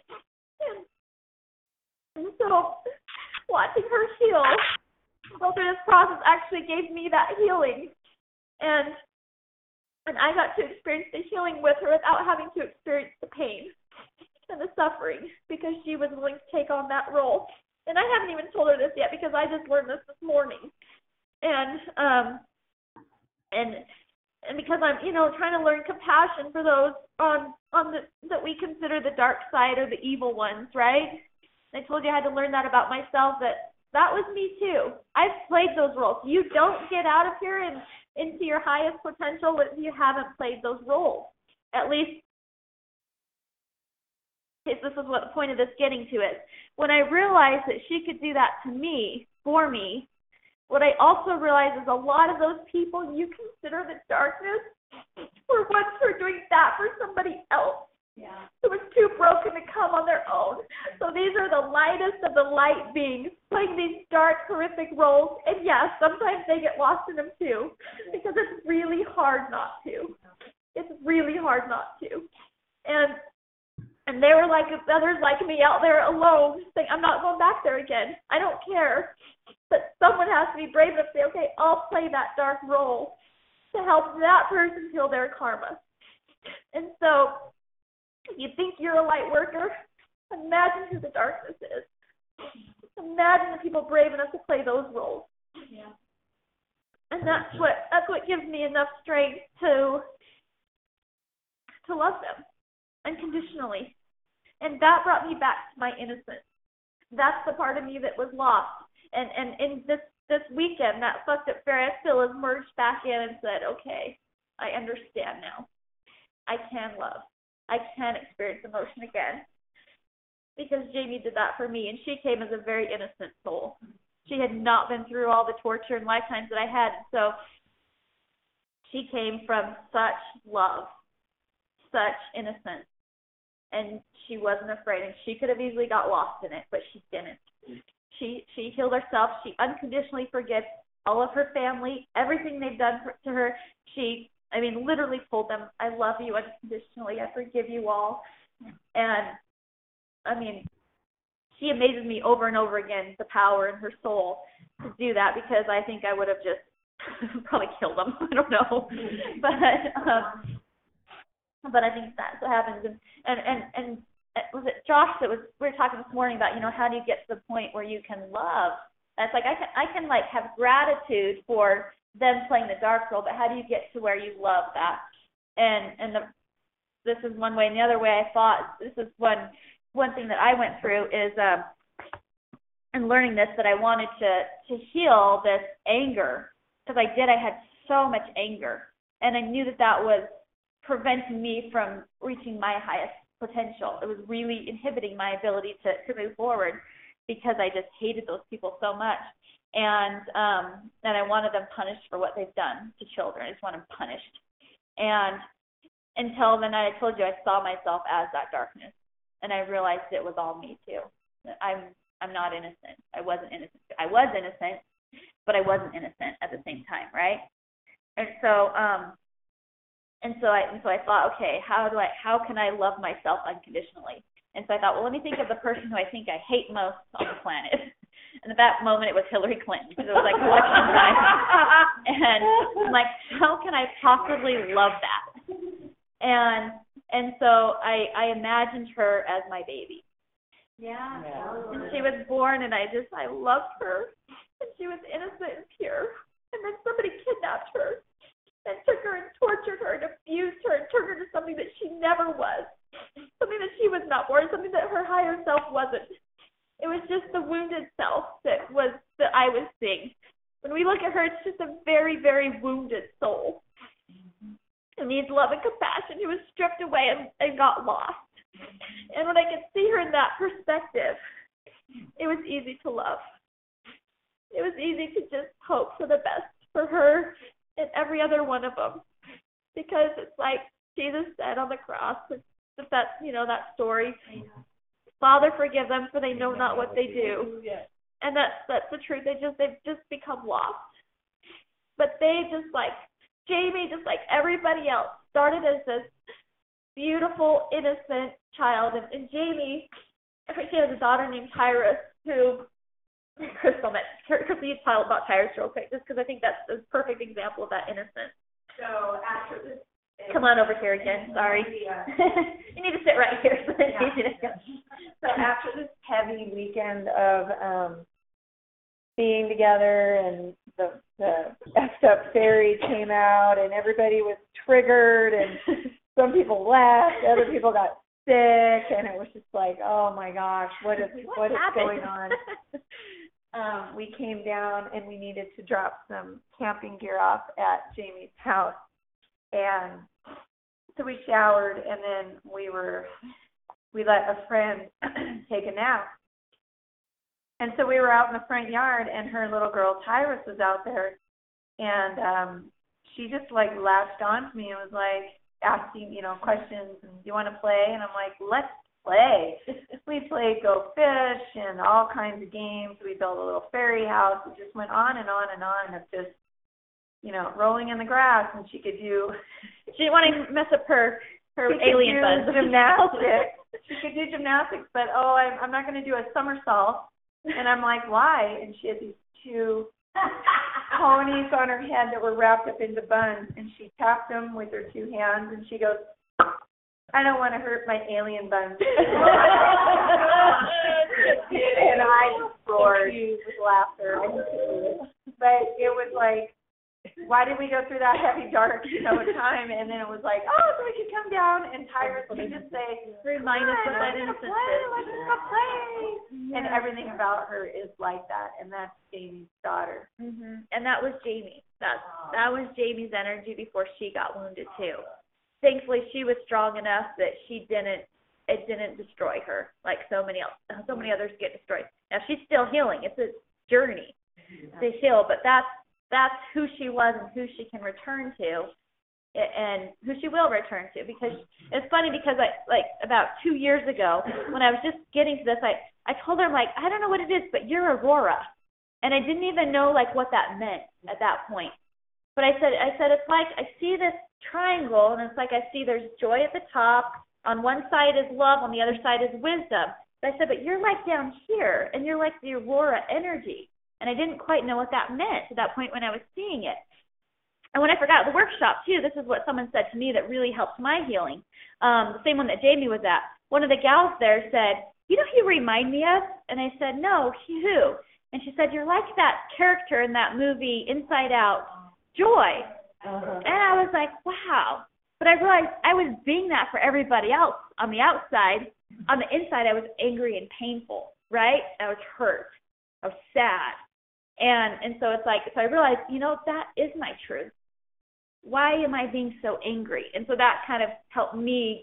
And so watching her heal, go through this process actually gave me that healing. And I got to experience the healing with her without having to experience the pain and the suffering because she was willing to take on that role. And I haven't even told her this yet because I just learned this morning. And and because I'm, trying to learn compassion for those that we consider the dark side or the evil ones, right? I told you I had to learn that about myself, that was me too. I've played those roles. You don't get out of here and into your highest potential if you haven't played those roles. At least, this is what the point of this getting to is. When I realized that she could do that to me, for me, what I also realized is a lot of those people you consider the darkness were ones who are doing that for somebody else. Yeah. Who was too broken to come on their own. So these are the lightest of the light beings playing these dark, horrific roles. And yes, sometimes they get lost in them too, because it's really hard not to. It's really hard not to. And they were like others like me out there alone, saying, I'm not going back there again. I don't care. But someone has to be brave enough to say, okay, I'll play that dark role to help that person heal their karma. And so, you think you're a light worker? Imagine who the darkness is. Imagine the people brave enough to play those roles. Yeah. And that's what gives me enough strength to love them unconditionally. And that brought me back to my innocence. That's the part of me that was lost. And in this weekend, that fucked up fairy Phil has merged back in and said, okay, I understand now. I can love. I can experience emotion again. Because Jamie did that for me, and she came as a very innocent soul. She had not been through all the torture and lifetimes that I had, so she came from such love, such innocence, and she wasn't afraid, and she could have easily got lost in it, but she didn't. She healed herself. She unconditionally forgives all of her family, everything they've done to her. She literally told them, I love you unconditionally. I forgive you all. And, she amazes me over and over again, the power in her soul to do that, because I think I would have just probably killed them. I don't know. But I think that's what happens. And was it Josh we were talking this morning about, how do you get to the point where you can love? And it's like I can have gratitude for them playing the dark role, but how do you get to where you love that? This is one way, and the other way I thought, this is one thing that I went through is in learning this, that I wanted to heal this anger, because I had so much anger, and I knew that was preventing me from reaching my highest potential. It was really inhibiting my ability to move forward, because I just hated those people so much. And I wanted them punished for what they've done to children. I just want them punished. And until the night I told you, I saw myself as that darkness, and I realized it was all me too. I'm not innocent. I wasn't innocent. I was innocent, but I wasn't innocent at the same time, right? And so I thought, okay, how can I love myself unconditionally? And so I thought, well, let me think of the person who I think I hate most on the planet. And at that moment, it was Hillary Clinton, because it was like election time. And I'm like, how can I possibly love that? And so I imagined her as my baby. Yeah. And she was born, and I loved her. And she was innocent and pure. And then somebody kidnapped her and took her and tortured her and abused her and turned her into something that she never was. Something that she was not born, something that her higher self wasn't. It was just the wounded self that I was seeing. When we look at her, it's just a very, very wounded soul. It needs love and compassion. Who was stripped away and got lost. And when I could see her in that perspective, it was easy to love. It was easy to just hope for the best for her and every other one of them. Because it's like Jesus said on the cross, that story. Father, forgive them, for they know not what they do. And that's the truth. They've just become lost. But they just like Jamie, just like everybody else, started as this beautiful, innocent child. And Jamie, I think she has a daughter named Tyrus, who Crystal met. Crystal, you tell about Tyrus real quick, just because I think that's a perfect example of that innocence. So after this, come on over here again. Sorry. You need to sit right here. So after this heavy weekend of being together and the effed up fairy came out, and everybody was triggered, and some people left, other people got sick, and it was just like, oh my gosh, what is going on? We came down and we needed to drop some camping gear off at Jamie's house, and so we showered, and then we let a friend take a nap. And so we were out in the front yard, and her little girl Tyrus was out there, and she just like latched on to me and was like asking, questions, and do you want to play? And I'm like, let's play. We played Go Fish and all kinds of games. We built a little fairy house. It just went on and on and on of just, rolling in the grass, and she could do. She didn't want to mess up her alien buzz. Gymnastics. She could do gymnastics, but I'm not going to do a somersault. And I'm like, why? And she had these two ponies on her head that were wrapped up into buns, and she tapped them with her two hands, and she goes, I don't want to hurt my alien buns. And I roared with laughter. But it was like, why did we go through that heavy, dark, time? And then it was like, so we could come down, and Tyrus could just say, remind us what that innocence is. Let's go play. Yeah. And everything about her is like that, and that's Jamie's daughter. Mm-hmm. And that was Jamie. That was Jamie's energy before she got wounded too. Thankfully, she was strong enough that it didn't destroy her like so many others get destroyed. Now she's still healing. It's a journey to heal, but that's who she was and who she can return to, and who she will return to. Because it's funny, because about 2 years ago, when I was just getting to this, I told her, I don't know what it is, but you're Aurora. And I didn't even know what that meant at that point. But I said it's like I see this triangle, and it's like I see there's joy at the top. On one side is love, on the other side is wisdom. But I said, but you're down here, and you're like the Aurora energy. And I didn't quite know what that meant at that point when I was seeing it. And when I forgot the workshop, too, this is what someone said to me that really helped my healing. The same one that Jamie was at. One of the gals there said, who you remind me of? And I said, no, who? And she said, you're like that character in that movie, Inside Out, Joy. Uh-huh. And I was like, wow. But I realized I was being that for everybody else on the outside. On the inside, I was angry and painful, right? I was hurt. I was sad. And so it's so I realized, that is my truth. Why am I being so angry? And so that kind of helped me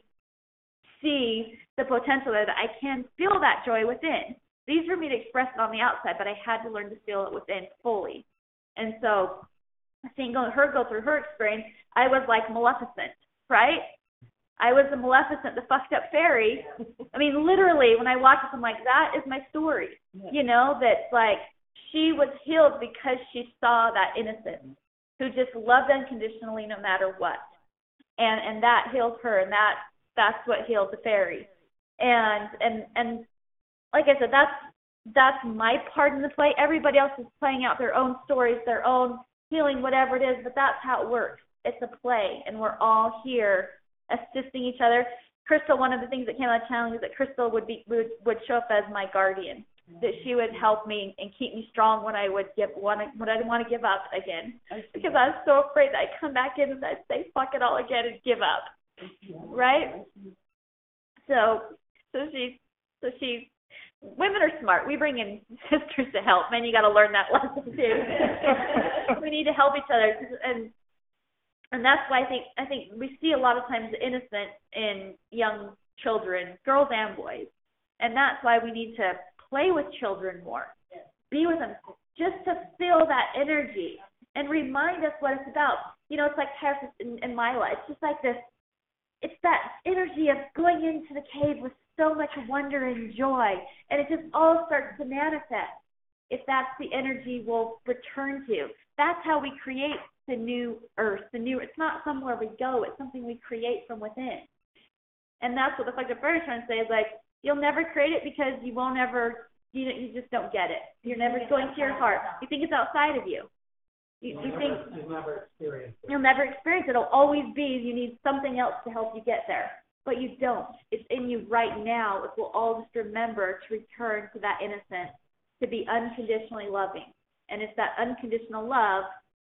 see the potential there, that I can feel that joy within. It's easy for me to express it on the outside, but I had to learn to feel it within fully. And so seeing her go through her experience, I was like Maleficent, right? I was the Maleficent, the fucked up fairy. I mean, literally, when I watch this, I'm like, that is my story. That's she was healed because she saw that innocence, who just loved unconditionally no matter what. And that healed her, and that's what healed the fairy. And like I said, that's my part in the play. Everybody else is playing out their own stories, their own healing, whatever it is, but that's how it works. It's a play, and we're all here assisting each other. Crystal, one of the things that came out of channeling is that Crystal would show up as my guardian, that she would help me and keep me strong when I would when I didn't want to give up again, because I was so afraid that I'd come back in and I'd say fuck it all again and give up, right? So she women are smart. We bring in sisters to help. Man, you got to learn that lesson too. We need to help each other, and that's why I think we see a lot of times the innocent in young children, girls and boys, and that's why we need to play with children more, be with them, just to feel that energy and remind us what it's about. It's like Tyrus in Lila. It's just like this. It's that energy of going into the cave with so much wonder and joy, and it just all starts to manifest. If that's the energy we'll return to, that's how we create the new earth. It's not somewhere we go. It's something we create from within. And that's what the Fucked Up Fairy is trying to say, is you'll never create it because you won't ever, you just don't get it. You're never going to your heart. You think it's outside of you. You think you'll never experience it. It'll always be you need something else to help you get there. But you don't. It's in you right now. If we'll all just remember to return to that innocence, to be unconditionally loving. And it's that unconditional love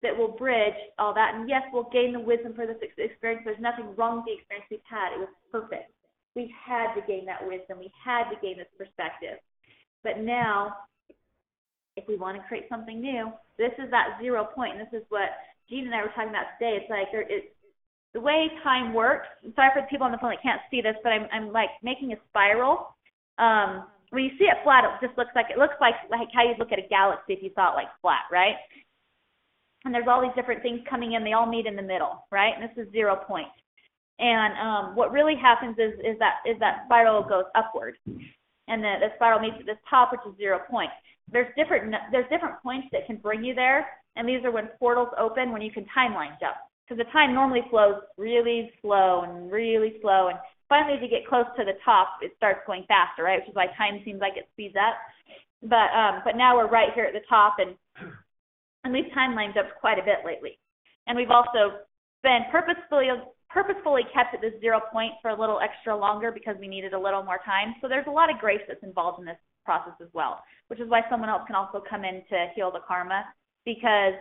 that will bridge all that. And yes, we'll gain the wisdom for this experience. There's nothing wrong with the experience we've had. It was perfect. We had to gain that wisdom. We had to gain this perspective. But now, if we want to create something new, this is that 0 point. And this is what Jean and I were talking about today. It's like the way time works. I'm sorry for the people on the phone that can't see this, but I'm like making a spiral. When you see it flat, it looks like how you'd look at a galaxy if you saw it like flat, right? And there's all these different things coming in. They all meet in the middle, right? And this is 0 point. And what really happens is that spiral goes upward, and the spiral meets at this top, which is 0 point. There's different points that can bring you there, and these are when portals open, when you can timeline jump. Because the time normally flows really slow, and finally, as you get close to the top, it starts going faster, right? Which is why time seems like it speeds up. But now we're right here at the top, and we've timeline jumped quite a bit lately. And we've also been purposefully kept at this 0 point for a little extra longer because we needed a little more time. So there's a lot of grace that's involved in this process as well, which is why someone else can also come in to heal the karma, because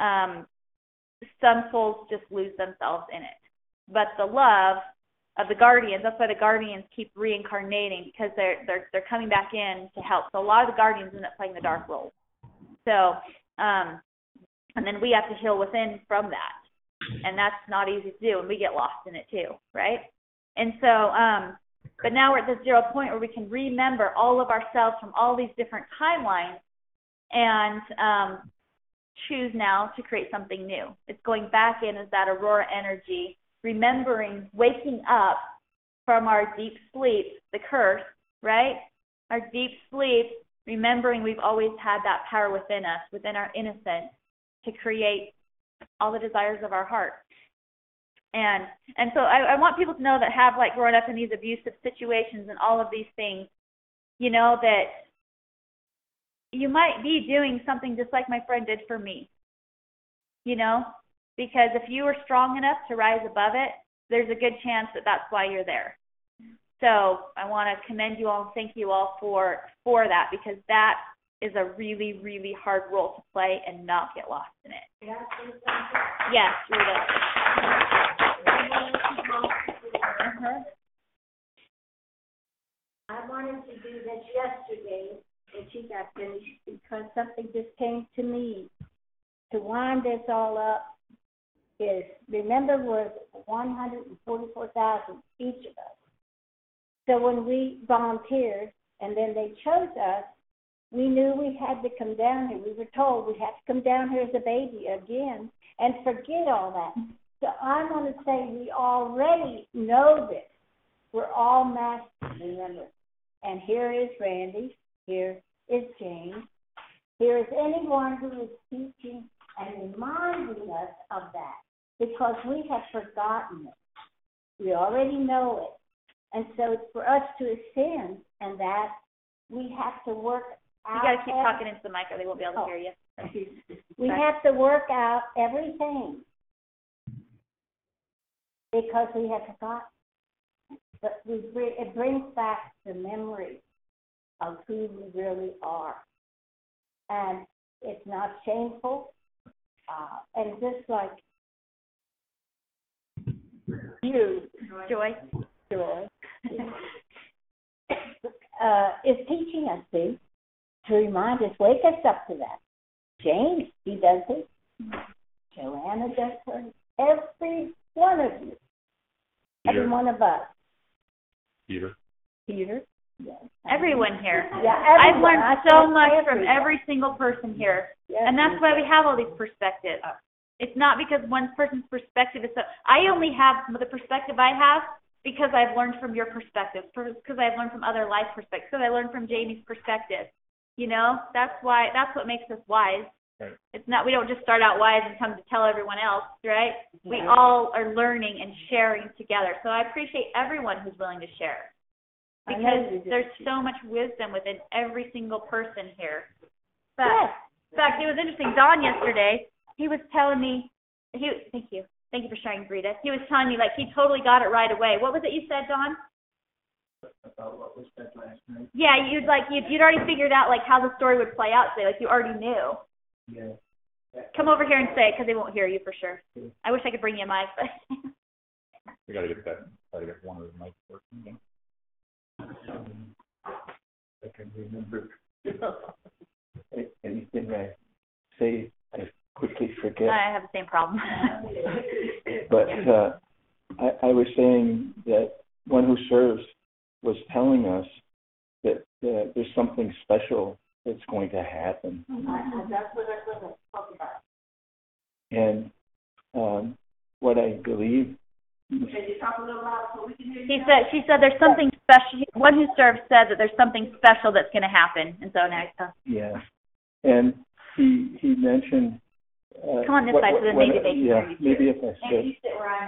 some souls just lose themselves in it. But the love of the guardians, that's why the guardians keep reincarnating, because they're coming back in to help. So a lot of the guardians end up playing the dark roles. So and then we have to heal within from that. And that's not easy to do, and we get lost in it too, right? And so, but now we're at this 0 point where we can remember all of ourselves from all these different timelines and choose now to create something new. It's going back in as that aurora energy, remembering, waking up from our deep sleep, the curse, right? Our deep sleep, remembering we've always had that power within us, within our innocence, to create all the desires of our heart. And so I want people to know that have like grown up in these abusive situations and all of these things, you know, that you might be doing something just like my friend did for me, you know, because if you were strong enough to rise above it, there's a good chance that that's why you're there. So I want to commend you all and thank you all for that, because that is a really, really hard role to play and not get lost in it. Yes, Rita. I wanted to do this yesterday, and she got finished because something just came to me. To wind this all up is, remember, we're 144,000, each of us. So when we volunteered and then they chose us, we knew we had to come down here. We were told we had to come down here as a baby again and forget all that. So I want to say we already know this. We're all masters, remember. And here is Randy. Here is James. Here is anyone who is teaching and reminding us of that, because we have forgotten it. We already know it. And so it's for us to ascend, and that we have to work out. You got to keep talking into the mic or they won't be able to hear you. We have to work out everything because we have forgotten. But it brings back the memory of who we really are. And it's not shameful. And just like you, Joy, is teaching us to remind us, wake us up to that. James, he does it. Joanna does it. Every one of you. Every one of us. Peter. Yes. Everyone here. Yeah, I've learned so much from every single person here. Yes, and that's why we have all these perspectives. It's not because one person's perspective is so. I only have the perspective I have because I've learned from your perspective, because I've learned from other life perspectives, because I learned from Jamie's perspective. You know, that's what makes us wise. Right. It's not, we don't just start out wise and come to tell everyone else, right? We all are learning and sharing together. So I appreciate everyone who's willing to share, because there's so much wisdom within every single person here. But, in fact, it was interesting. Don yesterday, he was telling me, thank you for sharing, Rita. He was telling me, like, he totally got it right away. What was it you said, Don? About what was said last night. Yeah, you'd already figured out, like, how the story would play out today. Like, you already knew. Yeah. Come over here and say it because they won't hear you for sure. I wish I could bring you a mic, but. We got to get that. Try to get one of the mics working. I can remember anything I say, I quickly forget. I have the same problem. But I was saying that one who serves was telling us that there's something special that's going to happen. That's what I was talking about. And what I believe. Can you talk a little loud so we can hear you? She said there's something special. One who serves said that there's something special that's going to happen, and so now. Yeah, and he mentioned. Come on this side, so then maybe they can hear you. Maybe if I sit. You sit where I'm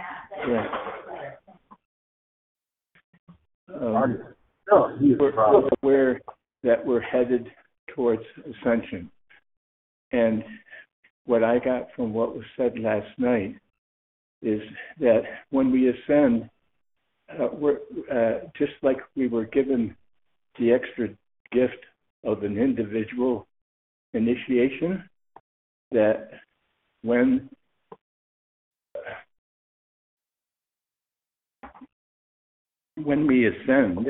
at. Yeah. We're aware that we're headed towards ascension, and what I got from what was said last night is that when we ascend, we're just like we were given the extra gift of an individual initiation, that when we ascend,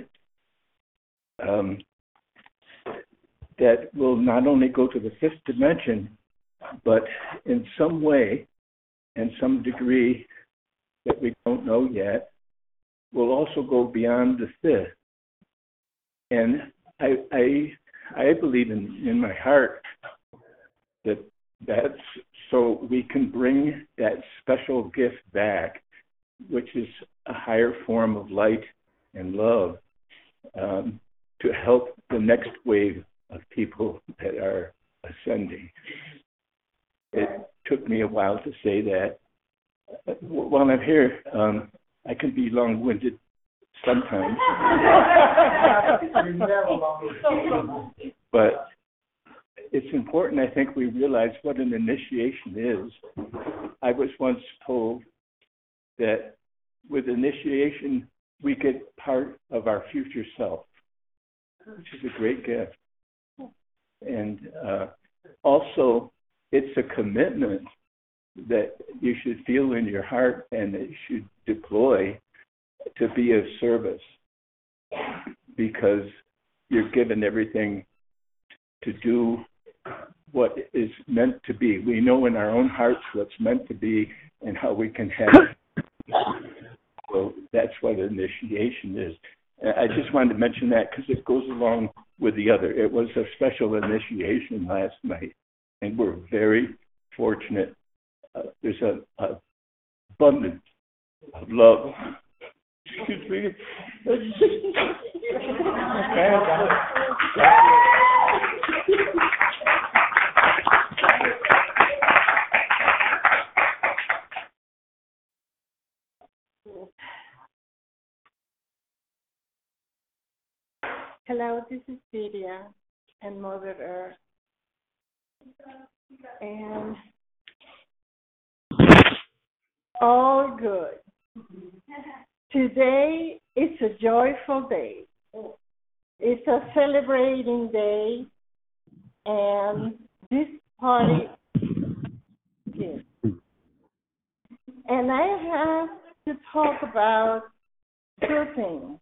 that we'll not only go to the fifth dimension, but in some way, and some degree that we don't know yet, we'll also go beyond the fifth. And I believe in my heart that that's so we can bring that special gift back, which is a higher form of light and love, to help the next wave of people that are ascending. It took me a while to say that. While I'm here, I can be long-winded sometimes. But it's important, I think, we realize what an initiation is. I was once told that with initiation, we get part of our future self, which is a great gift. And also, it's a commitment that you should feel in your heart and that you should deploy to be of service, because you're given everything to do what is meant to be. We know in our own hearts what's meant to be and how we can have it. So that's what initiation is. I just wanted to mention that because it goes along with the other. It was a special initiation last night, and we're very fortunate. There's an abundance of love. Excuse me. Hello, this is Celia and Mother Earth. And all good. Today is a joyful day. It's a celebrating day, and this party is. And I have to talk about two things.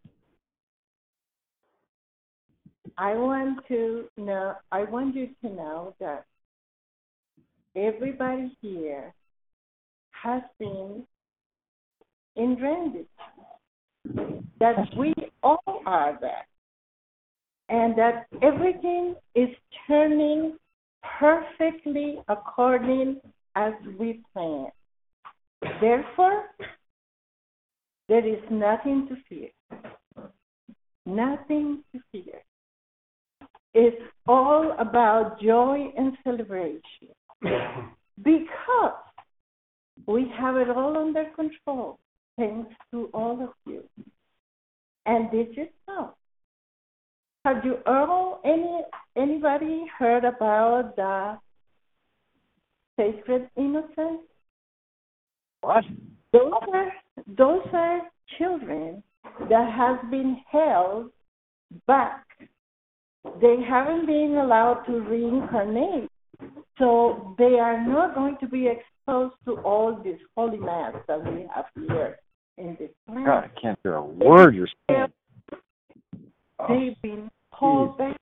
I want you to know that everybody here has been in transit, that we all are that, and that everything is turning perfectly according as we plan. Therefore, there is nothing to fear. Nothing to fear. It's all about joy and celebration, because we have it all under control, thanks to all of you. And did you know? Have you all anybody heard about the sacred innocence? What? Those are children that have been held back. They haven't been allowed to reincarnate So they are not going to be exposed to all this holy mass that we have here in this planet. God, I can't hear a word you're saying. They've been called back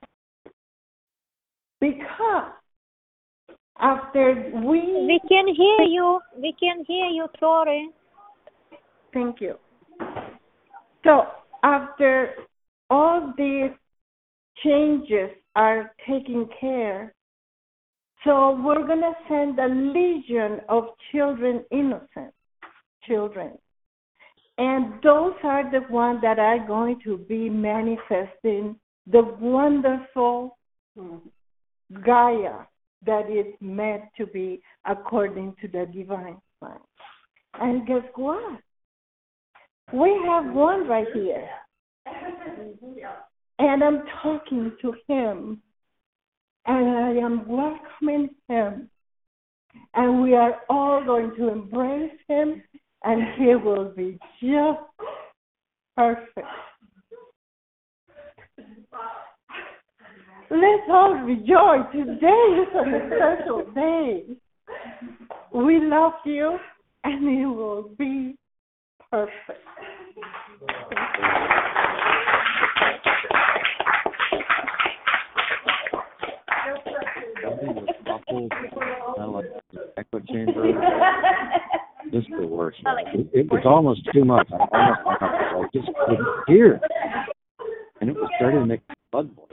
because after we can hear you. We can hear you, sorry. Thank you. So after all these changes are taken care, so we're going to send a legion of children, innocent children. And those are the ones that are going to be manifesting the wonderful Gaia that is meant to be according to the divine plan. And guess what? We have one right here. And I'm talking to him. And I am welcoming him. And we are all going to embrace him. And he will be just perfect. Let's all rejoice. Today is a special day. We love you, and it will be perfect. Echo chamber. This is the worst. It was almost too much. I just couldn't hear. And it was starting to make blood boil.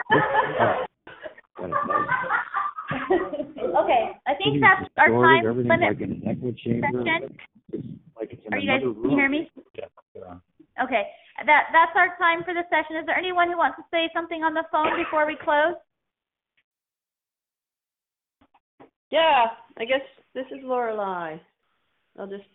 Okay, I think that's our time limit like an echo chamber. session. Like it's in Are you guys, another room. can you hear me? Yeah. Okay, that's our time for the session. Is there anyone who wants to say something on the phone before we close? Yeah, I guess this is Lorelei. I'll just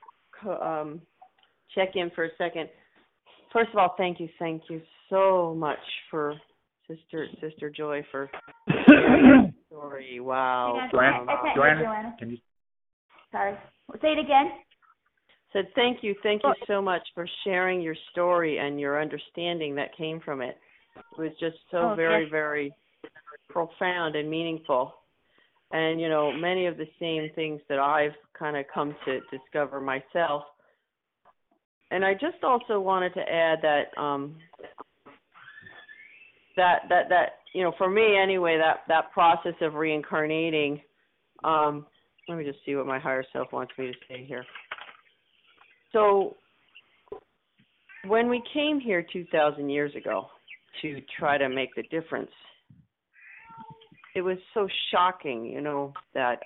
check in for a second. First of all, thank you so much for Sister Joy for sharing the story. Wow. Joanna, can you? Sorry. Say it again. Said thank you so much for sharing your story and your understanding that came from it. It was just so very, very profound and meaningful. And, you know, many of the same things that I've kind of come to discover myself. And I just also wanted to add that that you know, for me anyway, that process of reincarnating, let me just see what my higher self wants me to say here. So when we came here 2,000 years ago to try to make the difference, it was so shocking, you know, that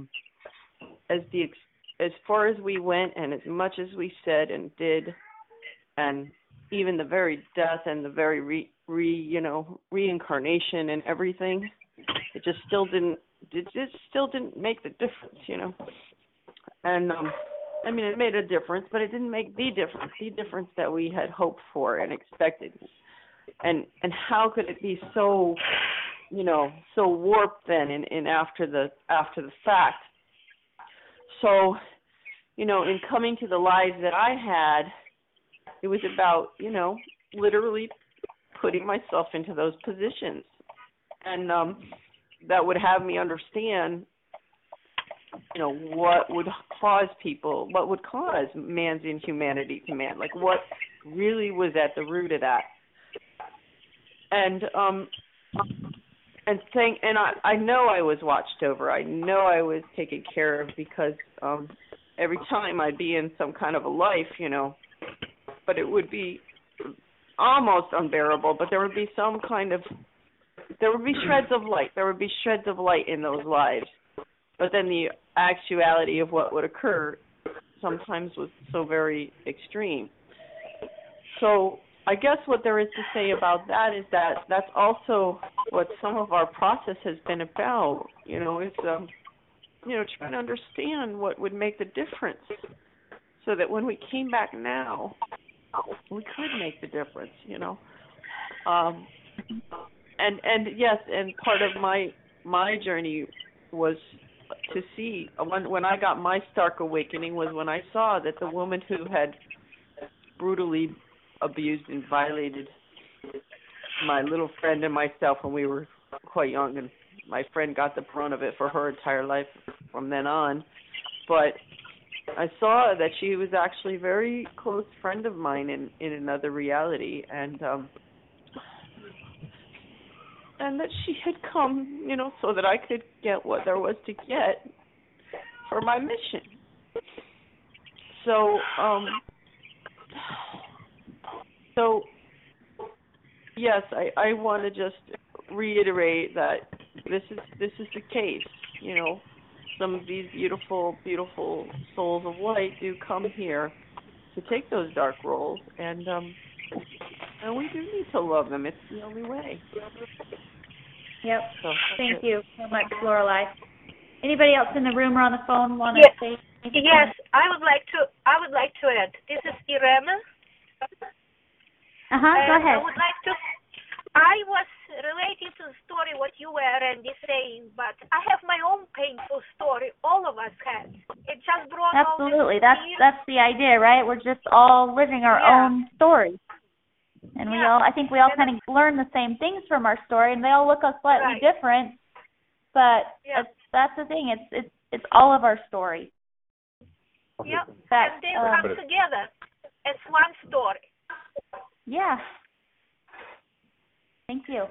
as far as we went and as much as we said and did, and even the very death and the very reincarnation and everything, it still didn't make the difference, you know. And I mean, it made a difference, but it didn't make the difference that we had hoped for and expected. And how could it be so, you know, so warped then and after the fact? So, you know, in coming to the lives that I had, it was about, you know, literally putting myself into those positions. And that would have me understand, you know, what would cause man's inhumanity to man, like what really was at the root of that. And I know I was watched over. I know I was taken care of because every time I'd be in some kind of a life, you know, but it would be almost unbearable, but there would be shreds of light. There would be shreds of light in those lives. But then the actuality of what would occur sometimes was so very extreme. So I guess what there is to say about that is that that's also what some of our process has been about. You know, it's you know, trying to understand what would make the difference, so that when we came back now, we could make the difference. You know, and yes, and part of my journey was to see when I got my stark awakening was when I saw that the woman who had brutally abused and violated my little friend and myself when we were quite young and my friend got the brunt of it for her entire life from then on. But I saw that she was actually a very close friend of mine in another reality, and that she had come, so that I could get what there was to get for my mission. So yes, I want to just reiterate that this is the case. Some of these beautiful, beautiful souls of light do come here to take those dark roles, and we do need to love them. It's the only way. Yep. So, thank you so much, Lorelei. Anybody else in the room or on the phone want to say anything? Yes, I would like to add. This is Irena. Go ahead. I was relating to the story what you were already saying, but I have my own painful story. All of us had. It just brought absolutely. That's the idea, right? We're just all living our own story, and I think we all kind of learn the same things from our story, and they all look slightly different, but that's the thing. It's all of our story. Yeah, and they come together as one story. Yeah. Thank you.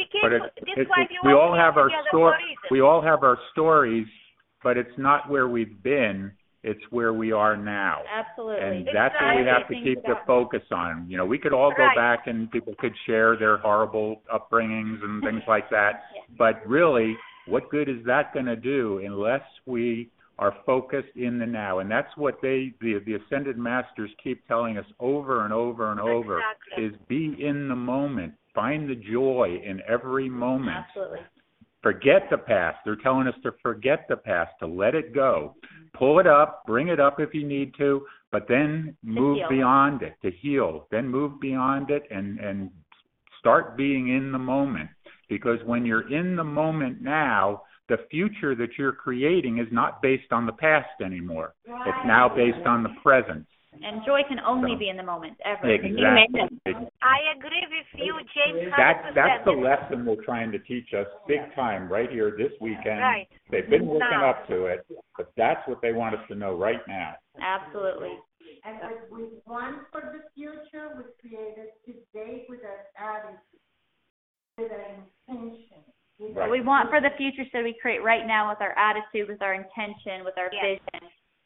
We all have our story. We all have our stories, but it's not where we've been. It's where we are now. Absolutely. And that's what we have to keep the focus on. We could all go back and people could share their horrible upbringings and things like that. But really, what good is that going to do unless we are focused in the now? And that's what the Ascended Masters keep telling us over and over and over, is be in the moment. Find the joy in every moment. Absolutely. Forget the past. They're telling us to forget the past, to let it go. Pull it up, bring it up if you need to, but then move beyond it, to heal. Then move beyond it and start being in the moment. Because when you're in the moment now, the future that you're creating is not based on the past anymore. Right. It's now based on the present. And joy can only be in the moment, ever. Exactly. I agree with you, James. That's the lesson they're trying to teach us big time right here this weekend. Right. They've been working up to it, but that's what they want us to know right now. Absolutely. And as we want for the future, we created today with our attitude, with our intention. What we want for the future, so we create right now with our attitude, with our intention, with our vision.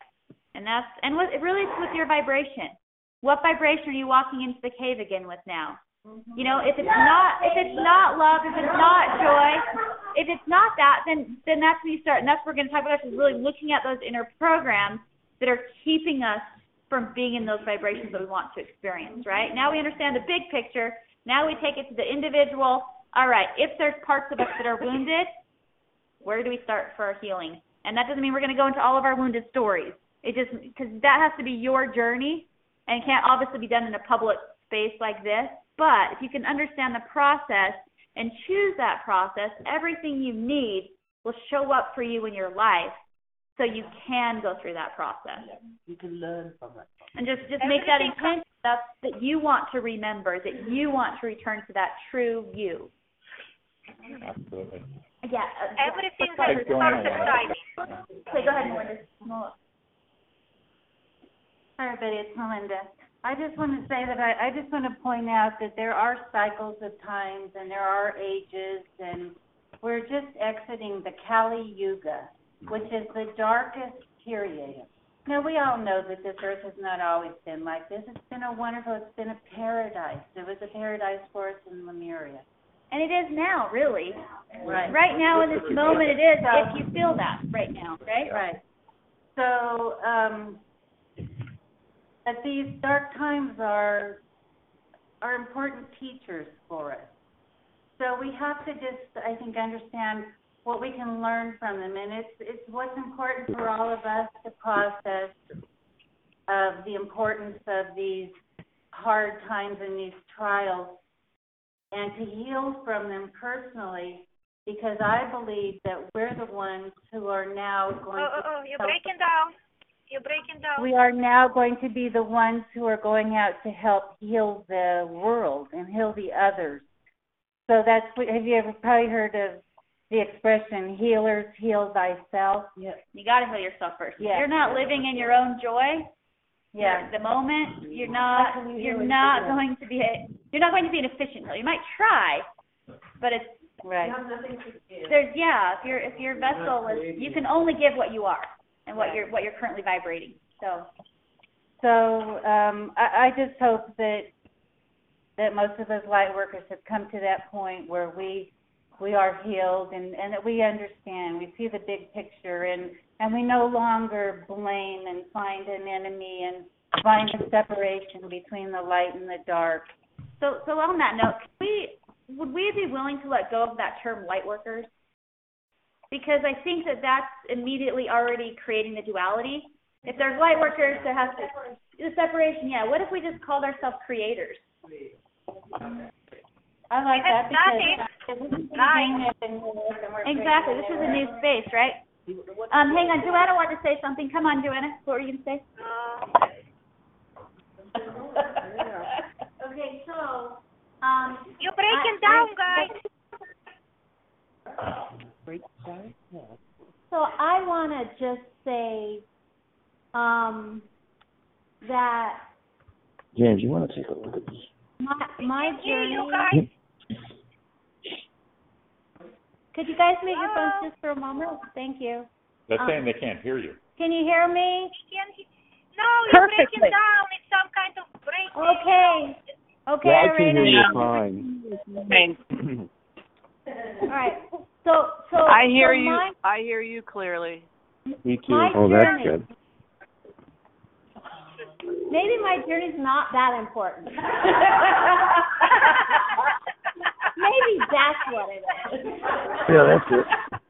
And it really is with your vibration. What vibration are you walking into the cave again with now? If it's not love, if it's not joy, if it's not that, then that's when you start. And that's what we're going to talk about, is really looking at those inner programs that are keeping us from being in those vibrations that we want to experience, right? Now we understand the big picture. Now we take it to the individual. All right, if there's parts of us that are wounded, where do we start for our healing? And that doesn't mean we're going to go into all of our wounded stories. It just, because that has to be your journey, and it can't obviously be done in a public space like this. But if you can understand the process and choose that process, everything you need will show up for you in your life, so you can go through that process. You can learn from it. And just make that intention that you want to remember, that you want to return to that true you. Absolutely. Yeah. Everything has perfect timing. Okay, go ahead, Melinda. Hi, everybody. It's Melinda. I just want to say that I just want to point out that there are cycles of times and there are ages, and we're just exiting the Kali Yuga, which is the darkest period. Now, we all know that this earth has not always been like this. It's been it's been a paradise. It was a paradise for us in Lemuria. And it is now, really. Right. Right now, in this moment, it is, if you feel that right now, right? Right. So, that these dark times are important teachers for us. So we have to just, I think, understand what we can learn from them, and it's what's important for all of us to process of the importance of these hard times and these trials, and to heal from them personally, because I believe that we're the ones who are now going to... You're breaking down. You're breaking down. We are now going to be the ones who are going out to help heal the world and heal the others. So have you ever probably heard of the expression healers heal thyself. You got to heal yourself first. Yeah. If you're not living in your own joy, the moment, you're not going to be an efficient healer. You might try, but it's right. You have nothing to give. If your vessel is, you can only give what you are and what you're currently vibrating. So I just hope that most of us light workers have come to that point where we are healed and that we understand, we see the big picture, and we no longer blame and find an enemy and find a separation between the light and the dark. So on that note, would we be willing to let go of that term light workers? Because I think that's immediately already creating the duality. If there's light workers, there has to the separation. Yeah. What if we just called ourselves creators? I like that Exactly. This is a new space, right? Hang on, Joanna wanted to say something. Come on, Joanna. What were you going to say? Okay, so you're breaking down, guys. So I want to just say that James, you want to take a look at this? My journey. You guys. Could you guys mute your phones just for a moment? Thank you. They're saying they can't hear you. Can you hear me? No, you're breaking down. It's some kind of breaking. Okay, yeah, I can Raina. hear you fine. All right. So I hear you. I hear you clearly. Me too. Oh, that's good. Maybe my journey's not that important. Maybe that's what it is. Yeah, that's it.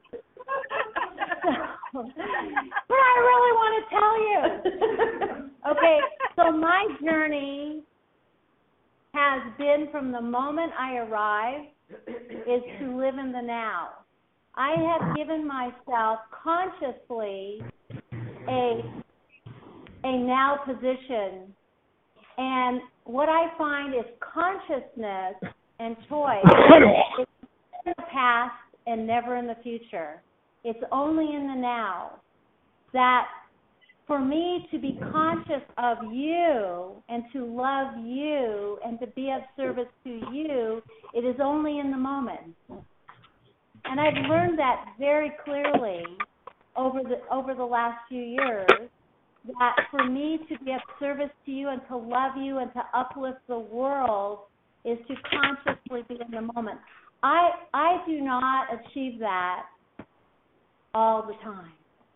But I really want to tell you. Okay, so my journey has been from the moment I arrived is to live in the now. I have given myself consciously a now position, and what I find is consciousness and choice is in the past and never in the future. It's only in the now. That for me to be conscious of you and to love you and to be of service to you, it is only in the moment. And I've learned that very clearly over the last few years, that for me to be of service to you and to love you and to uplift the world is to consciously be in the moment. I do not achieve that all the time.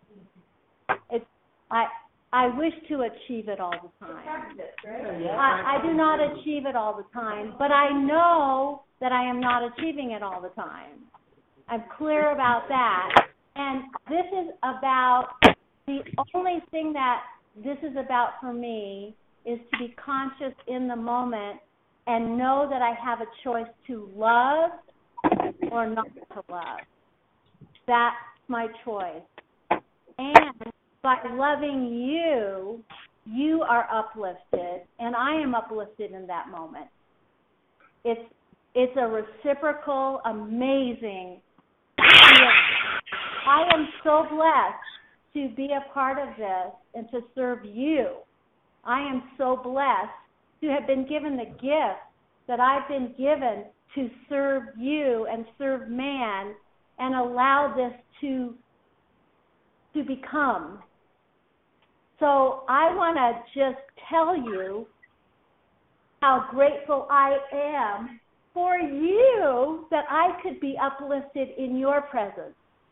I wish to achieve it all the time. I do not achieve it all the time, but I know that I am not achieving it all the time. I'm clear about that. And this is about, the only thing that this is about for me is to be conscious in the moment and know that I have a choice to love or not to love. That's my choice. And by loving you, you are uplifted, and I am uplifted in that moment. It's a reciprocal, amazing feeling. I am so blessed to be a part of this and to serve you. I am so blessed to have been given the gift that I've been given to serve you and serve man and allow this to become. So I want to just tell you how grateful I am for you that I could be uplifted in your presence.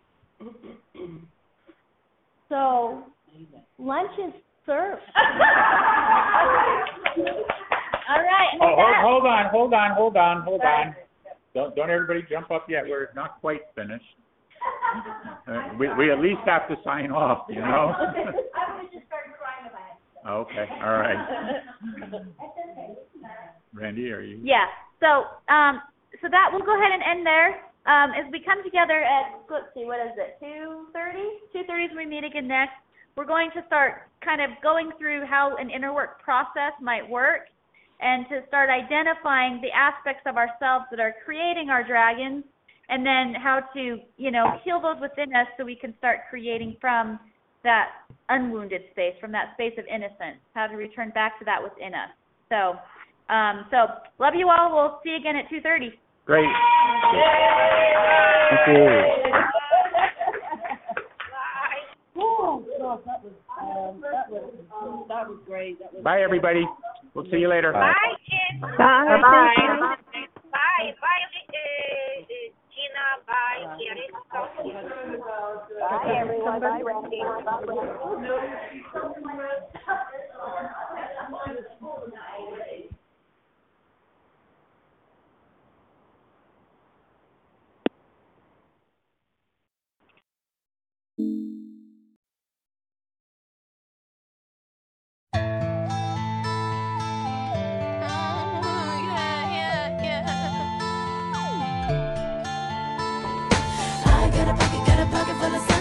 So lunch is served. All right. Hold on. Don't everybody jump up yet. We're not quite finished. We at least have to sign off, you know. I would just start crying if I had to. Okay. All right. Randy, are you? Yeah. So that we'll go ahead and end there. As we come together at, let's see, what is it, 2:30? 2:30 is when we meet again next. We're going to start kind of going through how an inner work process might work and to start identifying the aspects of ourselves that are creating our dragons and then how to, you know, heal those within us so we can start creating from that unwounded space, from that space of innocence, how to return back to that within us. So, love you all. We'll see you again at 2:30. Great. Thank you. That was great. Bye, everybody. We'll see you later. Bye, Jen. Bye. Bye. Bye, Gina. Bye, Gary. Bye, everyone. Bye, Randy. Got a pocket full of